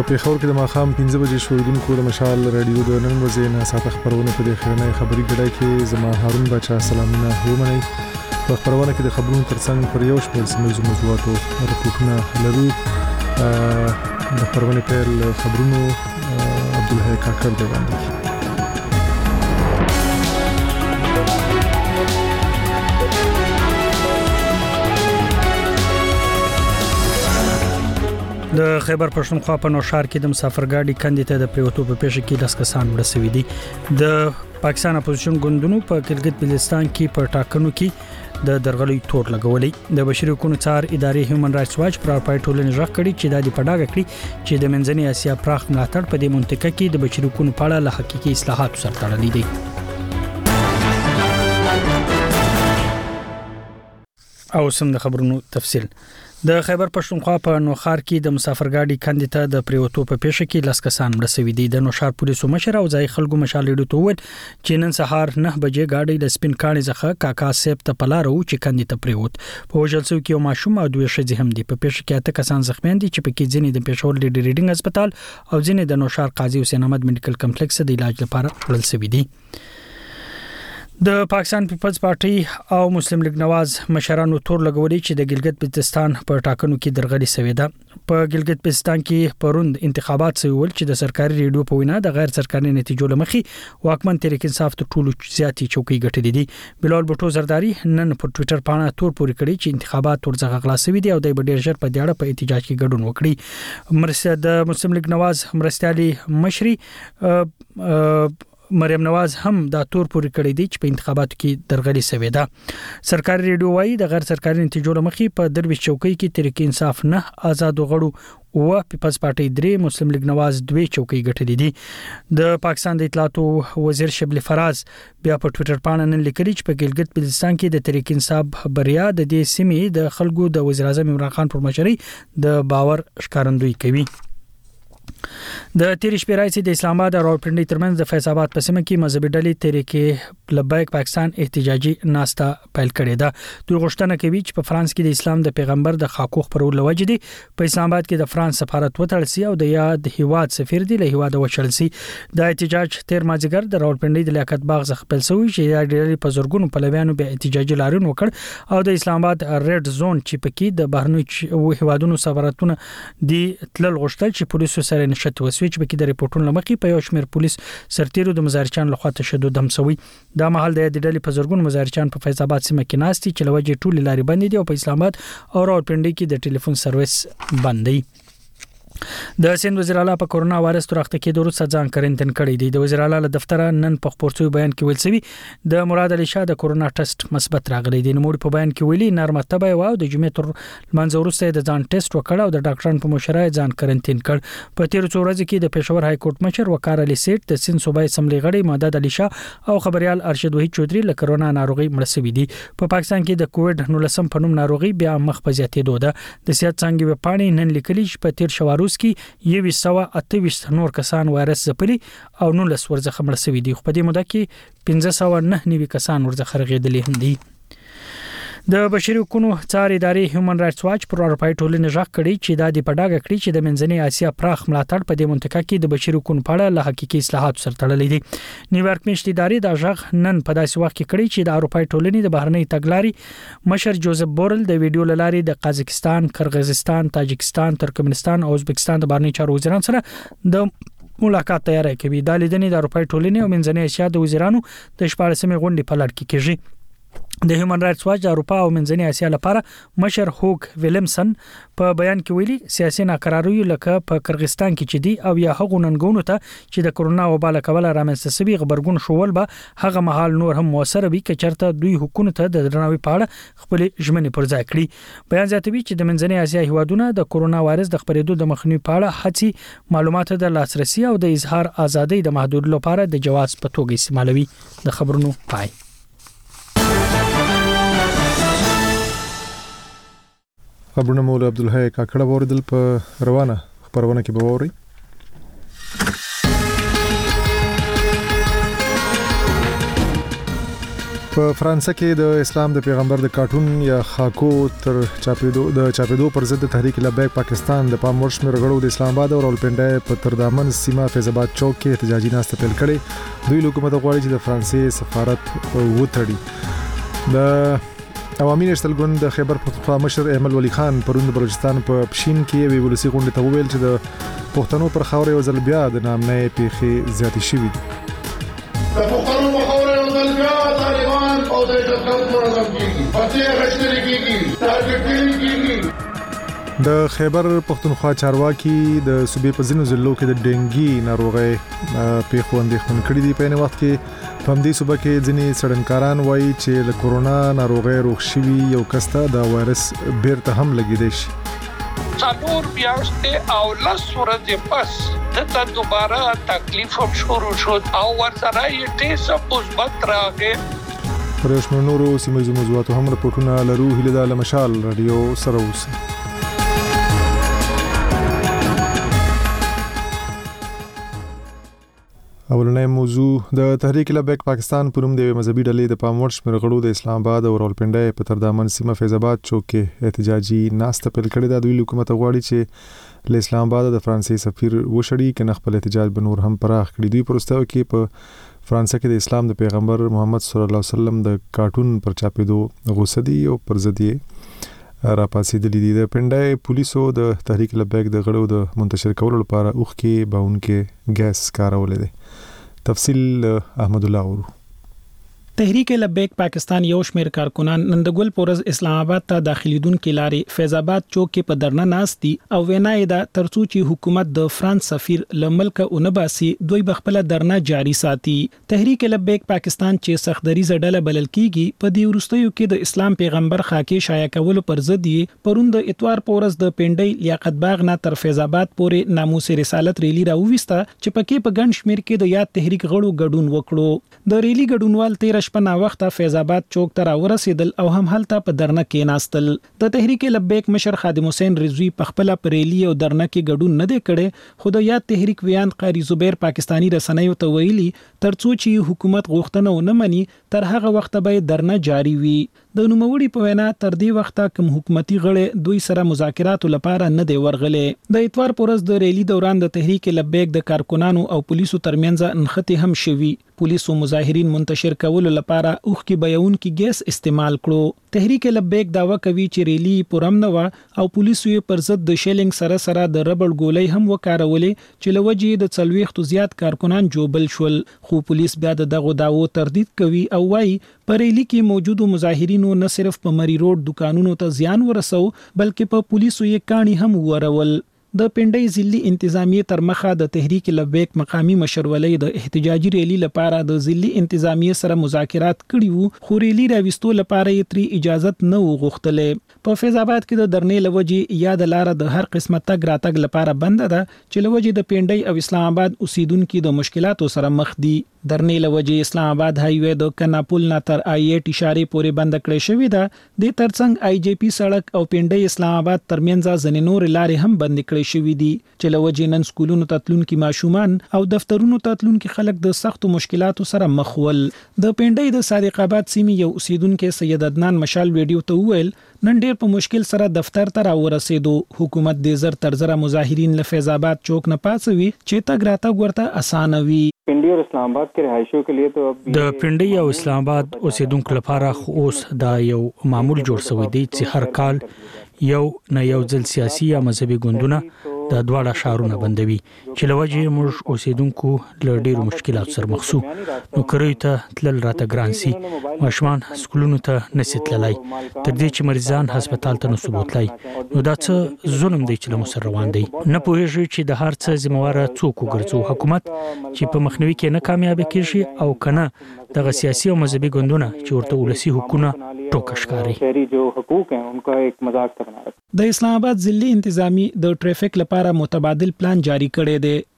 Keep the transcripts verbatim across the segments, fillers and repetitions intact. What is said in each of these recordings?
پیښور کې د ماښام پنځه بجې شویدونکو د مشال رادیو د نن ورځې نه ساته خبرونه په دې خبرونه خبري ګډای کې زما هارون بچا سلامونه ومني په خبرونه کې د خبرونو ترڅنګ پر یو شمېر سیمه موضوعاتو رپورټونه لرو د خبرونه په خبرونو عبدالحی کاکړ دی باندې د خیبر پښتونخوا په نوشهر کې د مسافرګاډي کندې ته د پریوتو په پیښه کې لس کسان مړه شوي دي. د پاکستان اپوزیشن ګوندونو په ګلګت بلتستان کې په ټاکنو کې د درغلي تور لګولې. د بشري حقوقو څار ادارې هیومن رائټس واچ پر پای ټولنې ژغ کړي چې د دې پډاګه کړي چې د منځنۍ اسیا پراخ ملاتړ په دې منطقه کې د بشري حقوقو په اړه له حقيقي اصلاحاتو سره تړلې دي. او سم د خبرونو تفصیل. د خیبر پښتونخوا په نوخار کې د مسافرګاډي کندې ته د پریوتو په پیښه کې لس کسان مړه شوي دي. د نوشهر پولیسو مشر او ځای خلکو مشال لیدو ته ول چې نن سهار نه بجې گاډي د سپین کاني ځخه کاکا سیب ته پلارو چې کندې ته پریوت. په وژل شو کې یو ماشوم او دوه ښځې هم دي. په پیښه کې اته کسان زخمیان دي چې په کې ځینې د پېښور لیډ ریډینګ هسپتال او ځینې د نوشهر قاضي حسین احمد میډیکل کمپلیکس د علاج لپاره وړل شوي دي. د پاکستان پیپلز پارټي او مسلم لیگ نواز مشرانو تور لګولې چې د ګلګت بلتستان په ټاکنو کې درغلي شوې ده. په ګلګت بلتستان کې پروند انتخابات سویول چې د سرکاري ریډیو په وینا د غیر سرکاري نتیجو لمخي واکمن تحریک انصاف ته ټولو زیاتې چوکۍ ګټلې دي. بلال بوټو زرداری نن په ټوئیټر باندې تور پوري کړی چې انتخابات ورڅخه خلاص شوي دي او د ډیر ژر په دیاړه په احتجاج کې ګډون وکړي. مرسته د مسلم لیگ نواز مرستيالي مشري مریم نواز هم دا تور پوري کړی دی چې په انتخاباتو کې درغلي شوې ده. سرکاري ریډیو وايي د غیر سرکاري نتیجو لمخي په درویش چوکۍ کې تحریک انصاف نه آزاد غړو او پیپلز پارټي درې مسلم لیگ نواز دوه چوکۍ ګټلې دي. د پاکستان د اطلاعاتو وزیر شبلی فراز بیا په ټوئیټر باندې نن لیکلي چې په ګلګت بلتستان کې د تحریک انصاف بریا د دې سیمې د خلکو د وزیر اعظم عمران خان پر مشرۍ د باور ښکارندوی کوي. د تیر شپې راځي د اسلام آباد او راولپنډي ترمنځ د فیض آباد په سیمه کې مذهبي ډلې تحریک لبیک پاکستان احتجاجي ناستا پیل کړې ده. دوی غوښتنه کوي چې په فرانس کې د اسلام د پیغمبر د خاکوخ پرول لوجې دي په اسلام آباد کې د فرانس سفارت وتړل سي او د یاد هیواد سفیر دی له هیواد وشړل سي. د احتجاج تیر مازیګر د راولپنډي د لیاقت باغ څخه پیل شوی چې د ډېری په زورګونو پلویانو به احتجاجي لاریون وکړ او د اسلام آباد ریډ زون چې پکې د بهرنیو هیوادونو سفارتونه دی تلل غوښتل چې پولیسو سره نشته وسوي چې بکې د ریپورتونو لمخې په یو شمېر پولیس سرتیرو د مزارچان لخوا تشدد هم شوی. دا مهال د ډلې په زورګون مزارچان په فیض آباد سیمه کې ناستي چې لوجې ټولې لارې بندې دي او په اسلام آباد او راولپنډي کې د ټلیفون سرویس بند دی. د سند وزیر اعلی په کورونا وایرس ترخته کې د روسا ځان کارنټین کړی دی. د وزیر اعلی له دفتر نن په خبرڅوي بیان کې ویل شوی د مراد علي شاه د کورونا ټیسټ مثبت راغلی دی. نو په بیان کې ویلي نرمه تبه و د جمعې تر منځ وروسته د ځان ټیسټ وکړ او د ډاکټرانو په مشوره ځان کارنټین کړ. په تیر څو ورځې کې د پېښور های کورټ مشر وقار علي سیټ د سند صوبایي اسمبلی غړي مدد علي شاه او خبريال ارشد وحید چودري له کورونا ناروغي مړ شوي دي. په پاکستان کې د کووډ نولس په نوم ناروغي بیا مخ په زیاتېدو ده. د صحت څنګه په پاڼې نن لیکلي چې په تیر شواروس کې یو سوا اته ویشت نور کسان وایرس ځپلي او نولس ورڅخه مړ شوي دي. خو په دې موده کې پنځه سوه نه نوي کسان ورڅخه رغېدلي هم دي. د بشري حقوقو څار ادارې هیومن رائټس واچ پر اروپای ټولنې ژغ کړي چې د دې پډاګه کړي چې د منځنۍ اسیا پراخ ملاتړ په دې منطقه کې د بشري حقوقو په اړه له حقيقي اصلاحاتو سره تړلې دي. نیویارک میشتې ادارې د ژغ نن په داسې وخت کې کړي چې د اروپای ټولنې د بهرنۍ تګلارې مشر جوزف بورل د ویډیو لاري د قازقستان، قرغیزستان، تاجکستان، ترکمنستان او ازبکستان د بهرنۍ چارو وزیرانو سره د ملاقات تیاری کوي. د لیدنې د اروپای ټولنې او منځنۍ اسیا د وزیرانو د شپاړسمې غونډې په لړ کې کېږي. د هیومن رائټس واچ د اروپا او منځنۍ اسیا لپاره مشر هوګ ویلمسن په بیان کې ویلي سیاسي ناکراریو لکه په قرغیزستان کې چې دی او یا هغو ننګونو ته چې د کورونا وبا له کبله رامنځته شوي خبرګون شول به هغه مهال نور هم موثر وي که چېرته دوی حکومت ته د درناوي په اړه خپل ژمنې پر ځای کړي. بیان زیاتوي چې د منځنۍ اسیا هیوادونه د کورونا وایرس د خپرېدو د مخنیوي په اړه هڅې معلوماتو د لاسرسي او د اظهار ازادۍ د محدودولو لپاره د جواز په توګه استعمالوي. د خبرونو پای. خبرونه مول عبدالحی کاکړ اوریدل په روانه خبرونه کې به ووري. په په فرانسه کې د اسلام د پیغمبر د کارټون یا خاکو تر چاپېدو د چاپېدو پر ضد تحریک لبیک پاکستان د پام وړ شمېر غړو د اسلام آباد او راولپنډۍ په تردامن سیمه فیض آباد چوک کې احتجاجي ناسته پیل کړې. دوی حکومت غواړي چې د فرانسې سفارت وتړي. د عوامي نېشنل ګوند د خیبر پختونخوا مشر احمد ولی خان پرون د بلوچستان په پښین کې وی ولسی غونډه ته وویل چې د پښتنو پر خاور یو ځل بیا د نامنۍ پیښې زیاتې شوې دي. د پښتنو په خاور یو ځل بیا طالبان او د دښمن منظم کیږي، پته غشتري کیږي، تارګټ کیږي. د خیبر پختونخوا چارواکي د صوبې په ځینو ضلعو کې د ډینګي ناروغۍ پیښو اندېښمن کړي دي. په یو وخت کې په همدې صوبه کې ځینې څېړنکاران وایي چې له کورونا ناروغۍ روغ شوي یو کس ته د وایرس بیرته هم لګیدای شي. څلور میاشتې او لس ورځې پس دته دوباره تکلیف هم شروع شو او ورسره یې ټیسټ مثبت راغی. پر یو شمېر نورو سیمه ییزو موضوعاتو هم رپورټونه لرو. هیله ده له مشال رادیو سره اوسئ. اولنۍ موضوع د تحریک لبیک پاکستان په نوم د مذهبي ډلې د پام وړ شمېر غړو د اسلام آباد او راولپنډۍ په تردامن سیمه فیض آباد چوک کې احتجاجي ناسته پیل کړې ده. دوی حکومت غواړي چې له اسلام آباد د فرانسې سفیر وشړي کنه خپل احتجاج به نور هم پراخ کړي. دوی پرستو کې په فرانسه کې د اسلام د پیغمبر محمد صلی الله علیه وسلم د کارټون پر چاپېدو غوسه دي او پر ضد یې را پاسېدلي دي. د پنډۍ پولیسو د تحریک لبیک د غړو د منتشر کولو لپاره اوخ کې باونکې ګیس کارولې دي. تفصیل احمد الله ورو. تحریک لبیک پاکستان یو شمیر کارکنان نن د ګل پورز اسلام آباد ته داخليدونکو لارې فیض آباد چوک کې په درنه ناستي او وینای دا ترڅو چې حکومت د فرانس سفیر لملک اونباسي دوی بخپله درنه جاری ساتي. تحریک لبیک پاکستان چې سختدري زډله بلل کیږي په دې ورستیو کې د اسلام پیغمبر خاکې شایع کول پر ضد یې پروند اتوار پورز د پنډۍ لیاقت باغ نه تر فیض آباد پورې ناموس رسالت ریلی راوويسته چې پکې په ګڼ شمیر کې د یاد تحریک غړو ګډون وکړو. د ریلی ګډونوال تیر په نا وخت فیض آباد چوک ته راورسېدل او هم هلته په درنه کې ناستل. د تحریک لبیک مشر خادم حسین رضوی په خپل پریلی او درنه کې ګډون نه دی کړي خو د یاد تحریک ویان قاری زبیر پاکستانی رسنیو ته ویلي ترڅو چې حکومت غوښتنه ونه مني تر هغه وخت به درنه جاری وي. د نوموړي په وینا تر دې وخته کوم حکومتي غړي دوی سره مذاکرات لپاره نه دی ورغلي. د اتوار پورز د ریلی دوران د تحریک لبیک د کارکونانو او پولیسو ترمنځ انخته هم شوي. پولیسو مظاهرین منتشر کول لپاره اوخ کې بیاون کې ګیس استعمال کړو. تحریک لبیک داوا کوي چې ریلی پرم نه و او پولیسو یې پر ضد د شیلینګ سره سره د ربړ ګولۍ هم وکارولې چې لوجې د څلويختو زیات کارکنان جوبل شول. خو پولیس بیا دغه داوو تردید کوي او وايي په ریلی کې موجودو مظاهرینو نه صرف په مری روډ دکانونو ته زیان ورسو بلکې په پولیسو یې کاڼي هم ورول. د پنډۍ ضلعي انتظامیه تر مخه د تحریک لبیک مقامی مشرولۍ د احتجاجي ریلی لپاره د ضلعي انتظامیه سره مذاکرات کړي وو خو ریلی راوستو لپاره یې تری اجازت نه وغوښتلې. په فیض آباد کې د درنې لوجې یا د لار د هر قسمه تګ راتګ لپاره بند ده چې لوجې د پنډۍ او اسلام آباد اوسیدونکو د مشکلاتو سره مخ دي. درنې لوجې اسلام آباد هایوې د کناپول نه تر آی ای ټی اشاره پورې بند کړې شوې ده. د ترڅنګ آی جی پی سړک او پنډۍ اسلام آباد ترمنځ ځنې نور لارې هم بند کړې شوې دي چې لوجې نن سکولونو تتلونکو ماشومان او دفترونو تتلونکو خلک د سختو مشکلاتو سره مخ ول. د پنډۍ د صادق آباد سیمې یو اوسیدونکو سید عدنان مشال ویډیو ته وویل نن ډیر په مشکل سره دفتر ته راورسېدو. حکومت د زر تر زره مظاهرین له فیض آباد چوک نه پاسوي چې تګ راتګ ورته اسانه وي. پنډۍ او اسلام آباد کې رهایشو کې لیے تو د پنډۍ او اسلام آباد اوسیدونکو لپاره خو اوس دا یو معمول جوړ شوی دی چې هر کال یو نه یو ځل سیاسي یا مذهبي ګوندونه د دواړه شهرونه بندوي چې لوجې موږ اوسیدونکو له ډیرو مشکلاتو سره مخ شو. نو کړی ته تلل راته ګران سي ماشومان سکولونو ته نشي تللای تر دې چې مریضان هسپتال ته نسو بوتلای. نو دا څه ظلم دی چې له سره روان دی. نه پوهیږي چې د هر څه ذمہوار څوک وګرځو حکومت چې په مخنیوي کې نه کامیاب کیږي او کنه دغه سیاسي او مذهبي ګوندونه چې ورته ولسی حکومت ټوکه ښکاري. شهري جو حقوق ہیں ان کا ایک مذاق بنا رہا ہے. د اسلام آباد ضلعي انتظامی د ټریفیک لپاره متبادل پلان جاری کړی دی.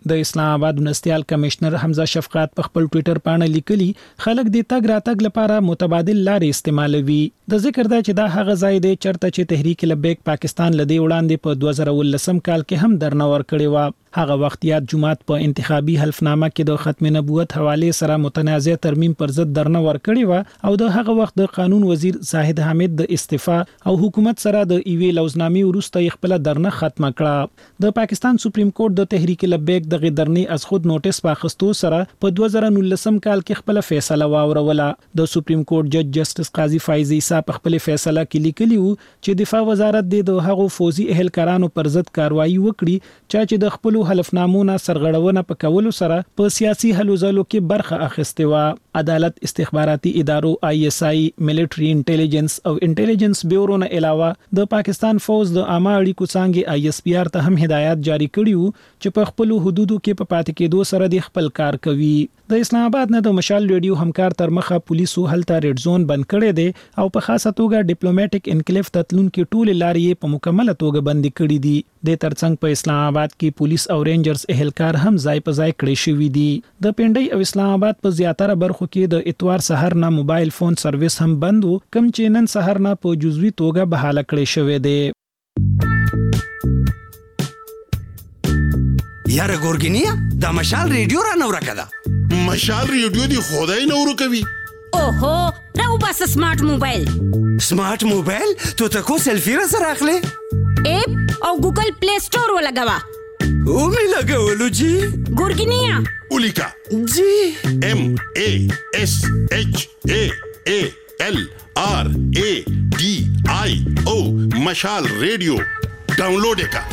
د اسلام آباد ونستیال کمشنر حمزه شفقات په خپل ټوئیټر باندې لیکلي خلک د تګ راتګ لپاره متبادل لارې استعمالوي. د ذکر دا چې دا هغه ځای دی چرته چې تحریک لبیک پاکستان لدی وړاندې په دوه زره ولسم کال کې هم درنه ور کړی و. هغه وخت یاد جمعات په انتخابي حلفنامه کې د ختم نبوت حواله سره متنازع ترمیم پر ضد درنه ور کړی و او د هغه وخت د قانون وزیر زاهد حامد د استعفا او حکومت سره د ایوی لوزنامې وروسته خپل درنه ختمه کړه. د پاکستان سپریم کورټ د تحریک لبیک د غدرنی از خود نوټیس په اخستو سره په دوه زره ولسم کال کې خپل فیصله واوروله. د سپریم کورټ جج جسټس قاضي فایز عیسی په خپل فیصله کې لیکلی و چې دفاع وزارت د هغو فوزي اهلکارانو پر ضد کاروایی وکړي چې د خپل حلفنامونو سرغړونه په کولو سره په سیاسي هلو ځلو کې برخه اخیسته و. عدالت، استخباراتي ادارو، آی ایس آی، ملټری انټيليجنس او انټيليجنس بیورو نه علاوه د پاکستان فوج د عامه اړیکو څنګه آی ایس پی آر ته هم هدایت جاری کړي وو چې په خپل حدودو کې په پاتې کېدو سره د خپل کار کوي. د اسلام آباد نه د مشال ریډیو همکار تر مخه پولیسو هلته ریډ زون بند کړی دی او په خاصه توګه ډیپلوماټیک انکلیف تتلون کې ټول لارې په مکمله توګه بند کړي دي. د ترڅنګ په اسلام آباد کې پولیس او رینجرز اهلکار هم ځای په ځای کړی شوی دي. د پنډۍ او اسلام آباد په زیاتره برخو کې د اتوار سحر نه موبایل فون سرویس هم بند وو، کم چې نن سحر نه په جزوي توګه بحاله کړی شوی دی. یاره ګورګینیا د مشال ریډیو را نو راکړه. مشال ریډیو دی خدای نو ورکوي. اوهو راو بس سمارټ موبایل. سمارټ موبایل تو تکو سیلفی را سره اخلي اپ او ګوګل پلی سٹور ولګوا. او می لګولو جی ګورګینیا اولیکا جی ام ا اس اچ ا ا ال آر ا ډي آی او مشال ریډیو ډاونلوډ کا.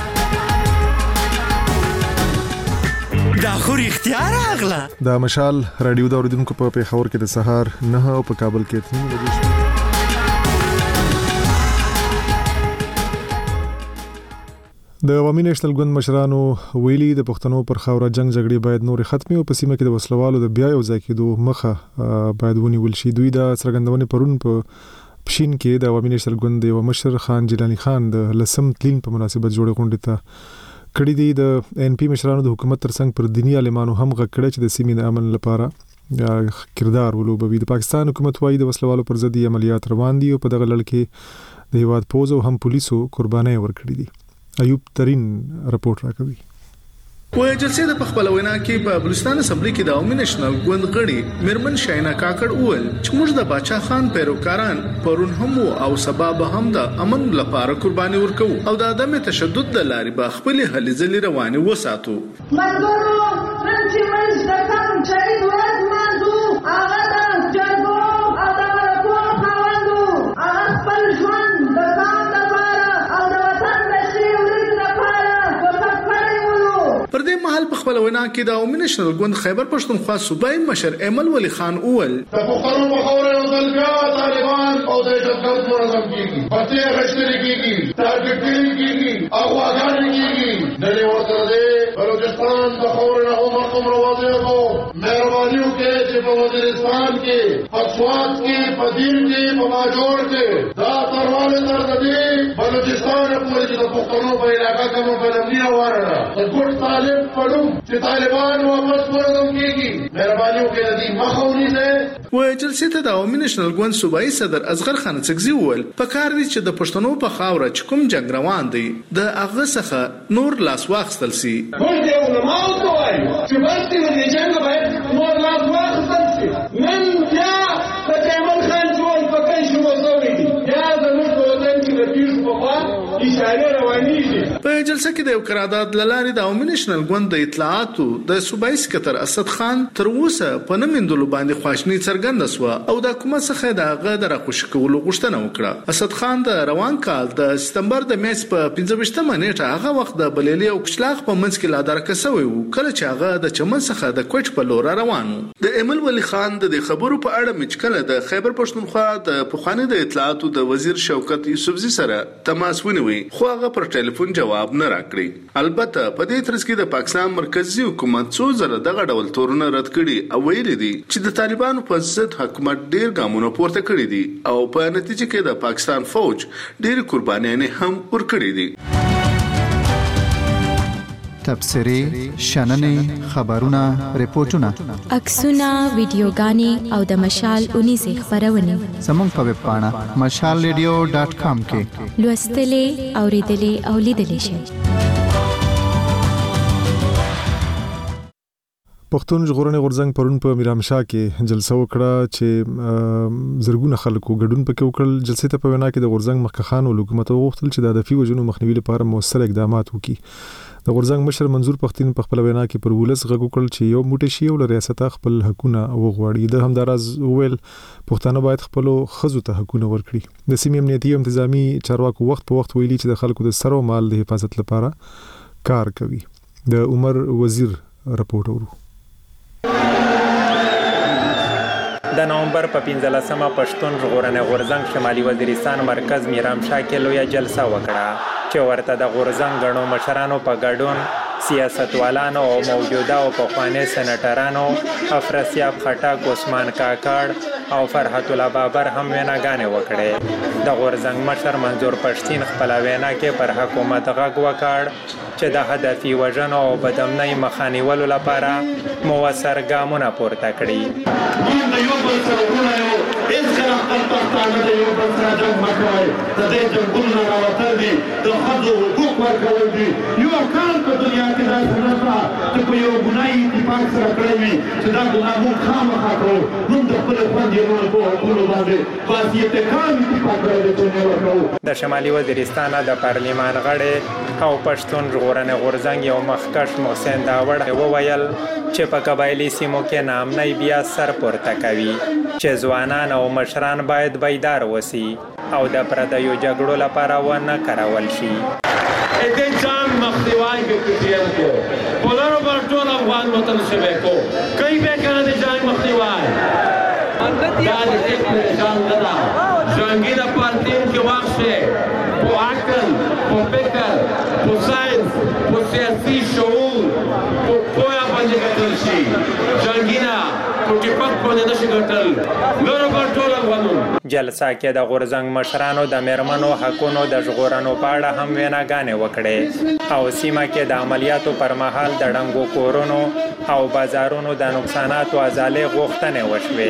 دا خو اختیار اغلا. دا مشال رادیو دا اوریدونکو په پیښور کې د سهار نه او په کابل کې تنو لګیږي. د عوامي نېشنل ګوند مشرانو ویلي د پښتنو پر خاوره جنگ جګړې باید نور ختمي او په سیمه کې د وسلوالو د بیا یو ځای کېدو مخه باید ونیول شي. دوی دا څرګندونه پرون په پښین کې د عوامي نېشنل ګوند یو مشر خان جیلانی خان د لسم تلین په مناسبت جوړه غونډه ته کړي دي. د ان پی مشرانو د حکومت ترڅنګ پر دینی عالمانو هم غکړه چې د سیمې د امن لپاره کردار ولوبوي. د پاکستان حکومت وايي د وسلوالو پر ضد عملیات روان دي او په دغه لړ کې د هیواد پوز او هم پولیسو قرباني ورکړي دي. ایوب ترين رپورت راکوي. په جلسې د خپل وینا کې په بلوچستان اسمبلی کې د عوامي نېشنل ګوند غړي میرمن شاینا کاکړ وویل چې موږ د باچا خان پیروکاران پرون هم او سبب هم د امن لپاره قرباني ورکوو او د عدم تشدد د لارې به خپل هلې ځلې رواني وساتو. منظورو نن چې موږ د کم شهید ورځ مانځو هغه د جرګو او د مرکو خاوندو هغه خپل ژوند د ځان لپاره او د وطن د ښې ورځې لپاره وقف کړی وو. پر دې مهال په خپل وینا کې د عوامي نېشنل ګوند خیبر پښتونخوا صوبایي مشر ایمل ولی خان اول د پښتنو په خاوره یو ځل بیا طالبان او د دهشتګرد منظم کیږي، پټې غشتري کیږي، ټارګټینګ کیږي، اغواګانې کیږي. نن ورته دې بلوچستان د خاورې نه هم رقم راوځي کو مهرباني وکړئ چې په وزیرستان کې، په سوات کې، په دین کې، په ماجور کې دا ترواله تر دې بلوچستان پورې چې د پښتنو په علاقه کې مو بلندي واره د ګډ طالب پړو چې طالبان واپس منظم کیږي. مهرباني وکړئ د دې مخه ونیسئ. و جلسې ته د عوامي نېشنل ګوند صوبایي صدر اصغر خان څکزي وویل په کار دي چې د پښتنو په خاوره چې کوم جنگ روان دی د هغه څخه نور لاس واخیستل سي. موږ یو علماء ته وایو چې بس دې جنگ باید نور لاس واخیستل سي. نن بیا د جمال خان ټول په کې شو وځوي یا د موږ په وطن کې د پیښو په خوا اشاره روانيږي. په جلسه کې د یو قرارداد لاري د عوامي نېشنل ګوند د اطلاعاتو د صوبایي سکتر اسد خان تر اوسه په نمندلو باندې خواشنی څرګنده سو او د حکومت څخه د هغه د راخوش کولو غوښتنه وکړه. اسد خان د روان کال د سپتمبر د میاشتې په پنځه ویشتمه نیټه هغه وخت د بلیلی او کشلاخ په منځ کې لا درکه سوی وو کله چې هغه د چمن څخه د کوټ په لور روان وو. د ایمل ولی خان د خبرو په اړه مچکله د خیبر پښتونخوا د پخوانی د اطلاعاتو د وزیر شوکت یوسفزي سره تماس ونیوي خو هغه پر ټلیفون جواب نه راکړي. البته په دې ترڅ کې د پاکستان مرکزی حکومت څو ځله دغه ډول تورونه رد کړي او ویلي دي چې د طالبانو په ضد حکومت ډیر ګامونه پورته کړي دي او په نتیجه کې د پاکستان فوج ډیر قربانیانه هم ورکړي دي. تبصرې شننې خبرونه ریپورتونه عکسونه ویډیوګانې او د مشال اونې خبرونه زموږ په ویب پاڼه مشال ریډیو ډاټ کام کې لوستلې اوریدلې او لیدلې شئ. پښتون ژغورنې غورځنګ پرون په میرامشاه کې جلسه وکړه چې زرګونه خلکو ګډون پکې وکړل. جلسې ته په وینا کې د غورځنګ مخکخان او حکومت غوښتل چې د هدفي وجنو مخنیوي لپاره موثر اقدامات وکړي. د غورځنګ مشر منظور پښتين په خپل وینا کې پر ولس غږ وکړ چې یو موټی شي او ریاست خپل حقونه وغواړي. د همدارز ویل پښتانه باید خپل خزو ته حقونه ورکړي. د سیمې امنیتي او انتظامی چارواکو وخت په وخت ویلي چې د خلکو د سر او مال د حفاظت لپاره کار کوي. د عمر وزیر رپورټ ورو. د نومبر په پنځلسمه پښتون ژغورنې غورځنګ شمالي وزیرستان مرکز میرامشاه کې لویه جلسه وکړه چې ورته د غورځنګ غړو مشرانو په ګډون سیاستوالانو او موجوده او پخواني سېنټرانو افراسیاب خټک، عثمان کاکړ او فرحت الله بابر هم ویناګانې وکړې. د غورځنګ مشر منظور پښتين خپل وینا کې پر حکومت غږ وکړ چې د هدفي وژنو او بدامنۍ مخنیوي لپاره موثر ګامونه پورته کړي. اس کله خپل پښتانه د یو بل سره جنګ مکوي، د دې جنګونو راوتل دي، د ښځو حقوق ورکول دي. یو کال په دنیا کې داسې نشته چې په یو ګناهي اتفاق سره کړی وي چې دا ګناه موږ خامخا کوو. موږ د خپلو خویندو په حقونو باندې واسطه کام اتفاق کړی دی چې ورکوو. د شمالي وزیرستان د پارلمان غړي او پښتون ژغورنې غورځنګ یو مخکښ محسن داوړ وویل چې په قبایلی سیمو کې ناامنۍ بیا سر پورته کوي، چې ځوانان او مشران باید بیدار وسی او د پردیو جګړو لپاره ونه کارول شي. دې ځان مخنیوي کې کو پولارو پر ټول افغان وطن شبه کو کوي به کنه دې ځان مخنیوي دا دې ځان غدا جنگي د پارتین کې واخشه په عقل په فکر په ساينس په سیاسي شعور په پوهه باندې ګټل شي. جنگینا جلسه کې د غورځنګ مشرانو د میرمنو حقونو د ژغورنو په اړه هم ویناګانې وکړې او سیمه کې د عملیاتو پر مهال د ډنګو کورونو او بازارونو د نقصاناتو ازالې غوښتنې وشوې.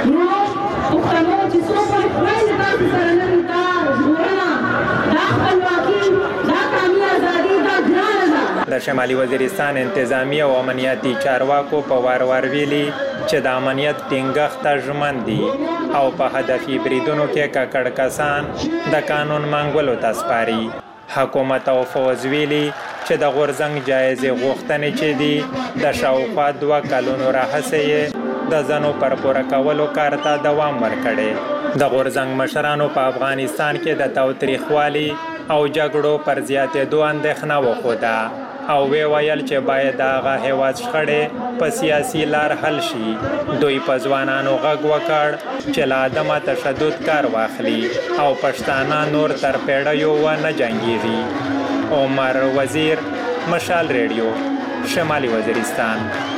د شمالي وزیرستان انتظامی او امنیتي چارواکو په وار وار ویلي چې د امنیت ټینګښت ژمن دي او په هدفي بریدونو کې ککړ کسان د قانون منګولو ته سپاري. حکومت او فوز ویلي چې د غورځنګ جایزې غوښتنې چې دي د شاوخوا دوه کلونو راهیسې د ځنو پر پوره کولو کار ته دوام ورکړي. د غورځنګ مشرانو په افغانستان کې د تاوتریخوالي او جګړو پر زیاتېدو اندېښنه وښوده او وی ویل چې باید هغه هیواد شخړې په سیاسي لار حل شي. دوی په ځوانانو غږ وکړ چې له عدمه تشدد کار واخلي او پښتانه نور تر پیړیو ونه جنګیږي. عمر وزیر، مشال ریډیو، شمالي وزیرستان.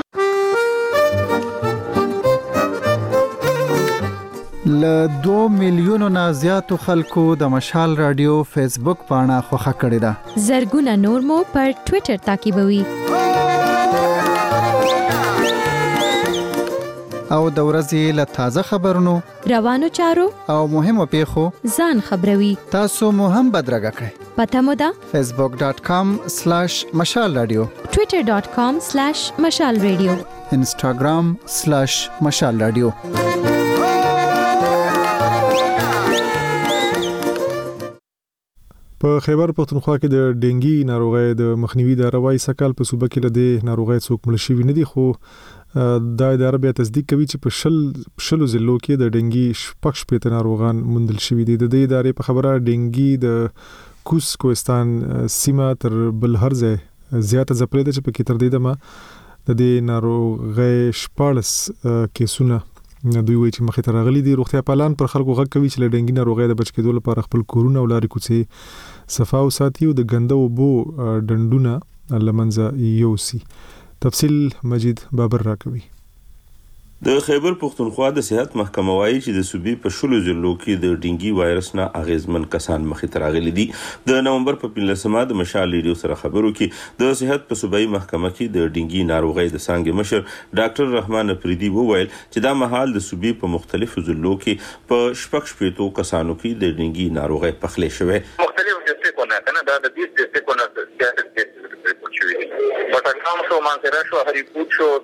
له دو میلیونو نه زیاتو خلکو د مشال رادیو فیسبوک پاڼه خوښه کړې ده. زرګونه نور مو پر ټوئیټر تعقیبوي. او د ورځې له تازه خبرونو، روانو چارو او مهمو پیښو ځان خبروي. تاسو مو هم بدرګه کړئ. پته مو ده facebook dot com slash mashal radio، twitter dot com slash mashal radio، instagram slash mashal radio. په خیبر پښتونخوا کې د ډینګي ناروغي د مخنیوي د روایي سکل په صوبه کې لدې ناروغي څوک مړ شوی نه دي، خو د اداره بیا تصدیق کوي چې په شل شلو ضلعو کې د ډینګي شپږ شپږ ناروغان موندل شوی دي. د دې ادارې په خبره ډینګي د کوس کوهستان سیمه تر بل هر ځای زیاته ځپلې ده چې په کې تر دې دمه د دې ناروغي شپږ کیسونه دوی وایي چې مخې ته راغلي دي. روغتیا پالان پر خلکو غږ کوي چې له ډینګي ناروغي د بچ کېدو لپاره خپل کورونه او لارې کوڅې صفا وساتي او د ګنده اوبو ډنډونه له منځه یوسي. تفصیل مجید بابر راکوي. د خیبر پختونخوا د صحت محکمه وايي چې د صوبې په شلو ضلعو کې د ډینګي وایرس نه اغیزمن کسان مخې ته راغلي دي. د نومبر په پنځلسمه د مشال ریډیو سره خبرو کې د صحت په صوبایي محکمه کې د ډینګي ناروغۍ د څانګې مشر ډاکټر رحمان افریدي وویل چې دا مهال د صوبې په مختلفو ضلعو کې په شپږ شپېتو کسانو کې د ډینګي ناروغۍ پخلی شوې. مختلف ډسټریکټونه کنه دا د دې ډسټریکټونه ریپورټ شوی دي. پټاکام شو، مانسره شو، هریپور شو،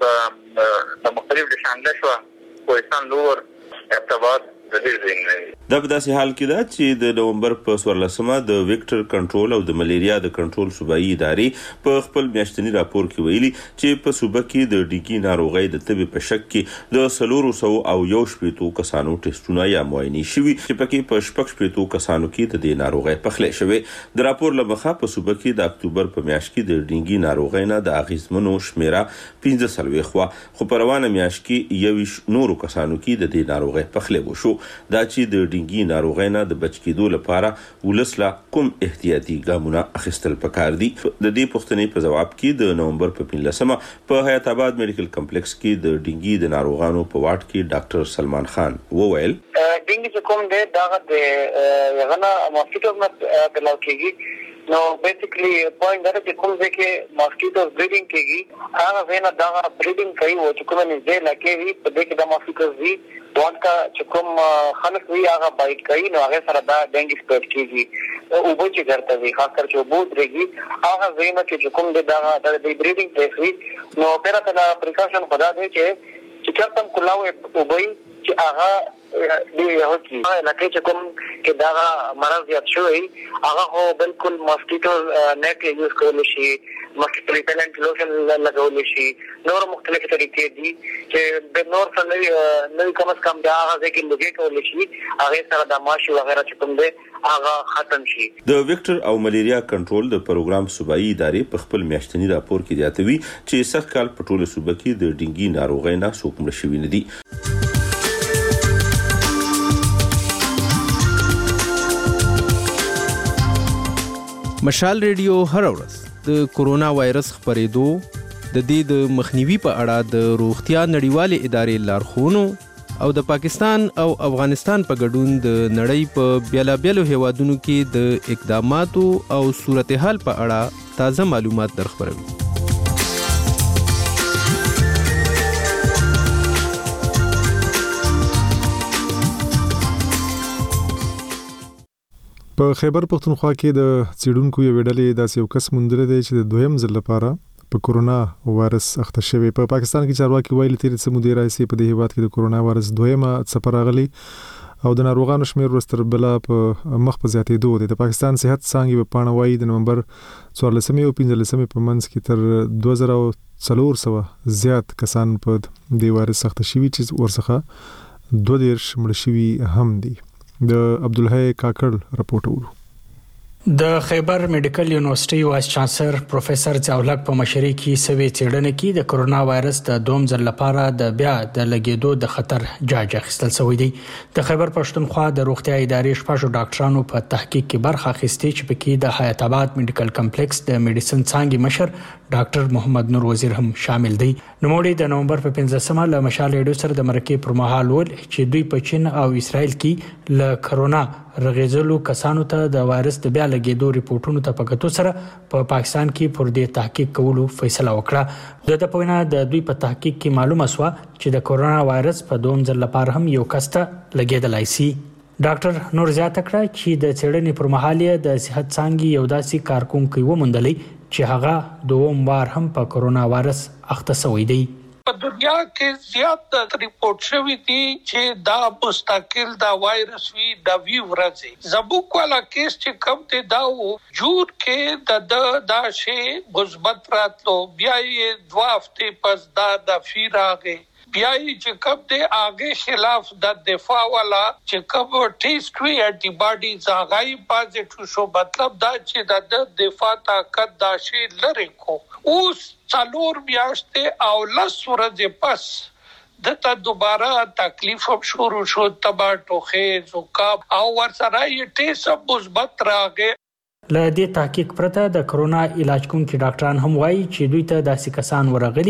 د مختلف د شانګله شو، کوهستان لور، ابتاباد د دې ځای. دا په داسې حال کې ده چې د نومبر په څوارلسمه د ویکټر کنټرول او د ملیریا د کنټرول صوبایي ادارې په خپل میاشتني راپور کې ویلي چې په صوبه کې د ډینګي ناروغۍ د تبې په شک کې د څلور سوه او یو شپېتو کسانو ټیسټونه یا معاینې شوي چې پکې په شپږ شپېتو کسانو کې د دې ناروغۍ پخلی شوې. د راپور له مخه په صوبه کې د اکتوبر په میاشت کې د ډینګي ناروغۍ نه د اغیزمنو شمیره پنځه څلوېښت وه، خو په روانه میاشت کې یویشت نورو کسانو کې د دې ناروغۍ پخلی وشو. دا چې د ډینګي ناروغۍ نه د بچ کېدو لپاره ولس لا کوم احتیاطي ګامونه اخیستل پکار دي. د دې پوښتنې په ځواب کې د نومبر په پنځلسمه په حیات آباد میډیکل کمپلیکس کې د ډینګي د ناروغانو په واټ کې ډاکټر سلمان خان وویل ډینګي چې کوم دی دا د یغنا ماسکیټو نه بلاو کېږي. نو بیسیکلی پوینټ دا چې کوم ځای کې ماسکیټوز بریډینګ کېږي هغه ځای نه دا بریډینګ کوي او چې کوم نږدې لکه وي په دې کې د ماسکیټوز وي دوانکا چې کوم خلک وي هغه بایټ کوي نو هغه سره دا ډینګي سپریډ کېږي او به چې ګرځي وي خاص کر چې بوت رېږي هغه ځای نه چې کوم د دا د بریډینګ پلیس وي نو پیرا ته پریکاشن خدا دی چې چې چرته کولاوي او به چې هغه دی یو کی لکه چې کوم کې دا مرض یاد شوی هغه هو بالکل ماسکیټو نیټ یوز کول شي، ماسکیټو ریپلنټ لوشن لګول شي، نور مختلف طریقې دي چې د نور څه نوې نوې کم از کم دا هغه ځکه لګي کول شي هغه سره د ماشي وغیرہ چې کوم دی هغه ختم شي. د ویکټر او ملیریا کنټرول د پروګرام صوبایي ادارې په خپل میاشتني راپور کې زیاتوي چې سږ کال په ټوله صوبه کې د ډینګي ناروغۍ نه څوک مړه شوي نه دي. مشال ریډیو هر ورځ د کورونا وایرس خپرېدو د دې د مخنیوي په اړه د روغتیا نړیوالې ادارې لارښوونو او د پاکستان او افغانستان په ګډون د نړۍ په بیلابیلو هیوادونو کې د اقداماتو او صورتحال په اړه تازه معلومات درخبروي. په خیبر پختونخوا کې د څېړونکو یو ډلې داسې یو کس موندلی دی چې د دویم ځل لپاره په کورونا وایرس اخته شوی. په پاکستان کې چارواکي ویلي تېرې څه مودې راهیسې په دې هېواد کې د کورونا وایرس دویمه څپه راغلې او د ناروغانو شمېر وروسته تر بله په مخ په زیاتېدو دی. د پاکستان صحت څانګې په پاڼه وایي د نومبر څوارلسمې او پنځلسمې په منځ کې تر دوه زره او څلور سوه زیات کسان په دې وایرس اخته شوي چې ورڅخه دوه دېرش مړه شوي هم دي. د عبدالحی کاکړ راپورټ ورو. د خیبر میډیکل یونیورسيټي وایس چانسلر پروفیسور ځاولک په مشرۍ کې سوي څېړنې کې د کورونا وایرس د دوم ځل لپاره د بیا د لګیدو د خطر جاج اخیستل شوی دی. د خیبر پښتونخوا د روغتیا ادارې شپږ ډاکټرانو په تحقیق کې برخه اخیستې چې پکې د حیات آباد میډیکل کمپلیکس د میډیسن څانګې مشر ډاکټر محمد نور وزیر هم شامل دي. نوموړي د نومبر په پنځلسمه له مشال ریډیو سره د مرکې پر مهال ول چې دوی په چین او اسرائیل کې له کورونا رغېدلو کسانو ته د وایرس د بیا لګیدو ریپورتونو ته په کتو سره په پا پاکستان کې پر دې تحقیق کولو فیصله وکړه. د په وینا د دوی په تحقیق کې معلومه شوه چې د کورونا وایرس په دوم ځل لپاره هم یو کس ته لګیدلای شي. ډاکټر نور زیاته کړه چې د څېړنې پر مهال د صحت څانګې یو داسې کارکونکي وموندلی چې هغه دوم وار هم په کورونا وایرس اخته شوی دی. په دنیا کې زیات ریپورت شوی دي چې دا مستقل دا وایرس وی د وی ورځي زبوک والا کیس چې کم ته دا و جوړ کې د دا شی مثبت راتلو بیا یې دوه هفته پس دا د فیراغه بیا یې چې کم ته آگے خلاف د دفاع والا چې کم ټیسټ وی انټي باډیز هغه پازیټیو شو مطلب دا چې د دفاع طاقت دا شی لري کو اوس څلور میاشتې او لس ورځې پس دته دوباره تکلیف هم شروع شو تبا ټوخې زکام او ورسره یې ټیسټ مثبت راغی. له دې تحقیق پرته د کرونا علاج کوونکي ډاکټران هم وایي چې دوی ته داسې کسان ورغلي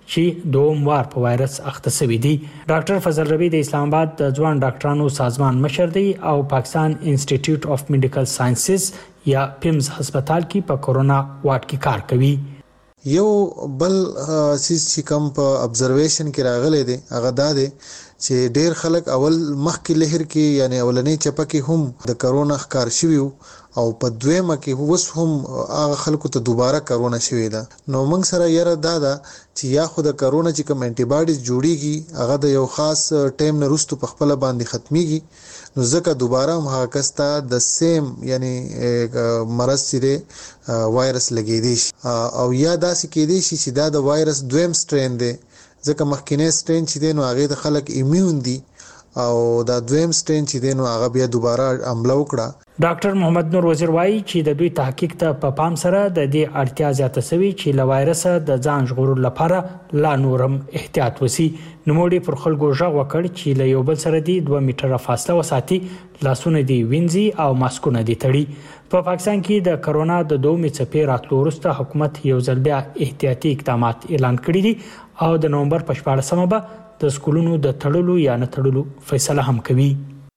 چې دوم وار په وایرس اخته شوی دی. ډاکټر فضل ربی د اسلام آباد د ځوان ډاکټرانو سازمان مشر دی او پاکستان انسټیټیوټ اف میډیکل ساينسز یا پیمز هسپتال کې په کورونا وارډ کې کار کوي. یو بل سیس چې کوم په ابزرویشن کې راغلي دي هغه دا دي چې ډیر خلک اول مخکې لهر کې یعنی اولنې چپه کې هم د کرونا ښکار شوی او په دویمه کې اوس هم هغه خلکو ته دوباره کرونا شوی ده. نو موږ سره یره دا ده چې یا خو د کرونا چې کوم انټي باډیز جوړیږي هغه د یو خاص ټایم نه وروسته په خپل باندې ختميږي نو ځکه دوباره هم هغه کستا د سیم یعنی مرض چې وایرس لګیدي او یا داسې کېدي چې دا د وایرس دویم سټرین دی ځکه مخکینی سټرین چې دی نو هغه د خلک ایمیون دي او دا دویم سټرین چې دی نو هغه بیا دوباره حمله وکړه. ډاکټر محمد نور وزیر وایي چې د دوی تحقیق ته په پام سره د دې اړتیا زیاته شوی چې له وایرس د ځان ژغورلو لپاره لا نورم احتیاط وسی. نوموړي پر خلکو ژغ وکړ چې له یو بل سره دی دوه میټره فاصله وساتي، لاسونه دی وینځي او ماسکونه دی تړي. په پاکستان کې د کرونا د دومې څپې راتلو وروسته حکومت یو ځل بیا احتیاطي اقدامات اعلان کړي دي او د نومبر په شپاړسمه به د سکولونو د تړلو یا نه تړلو فیصله هم کوي.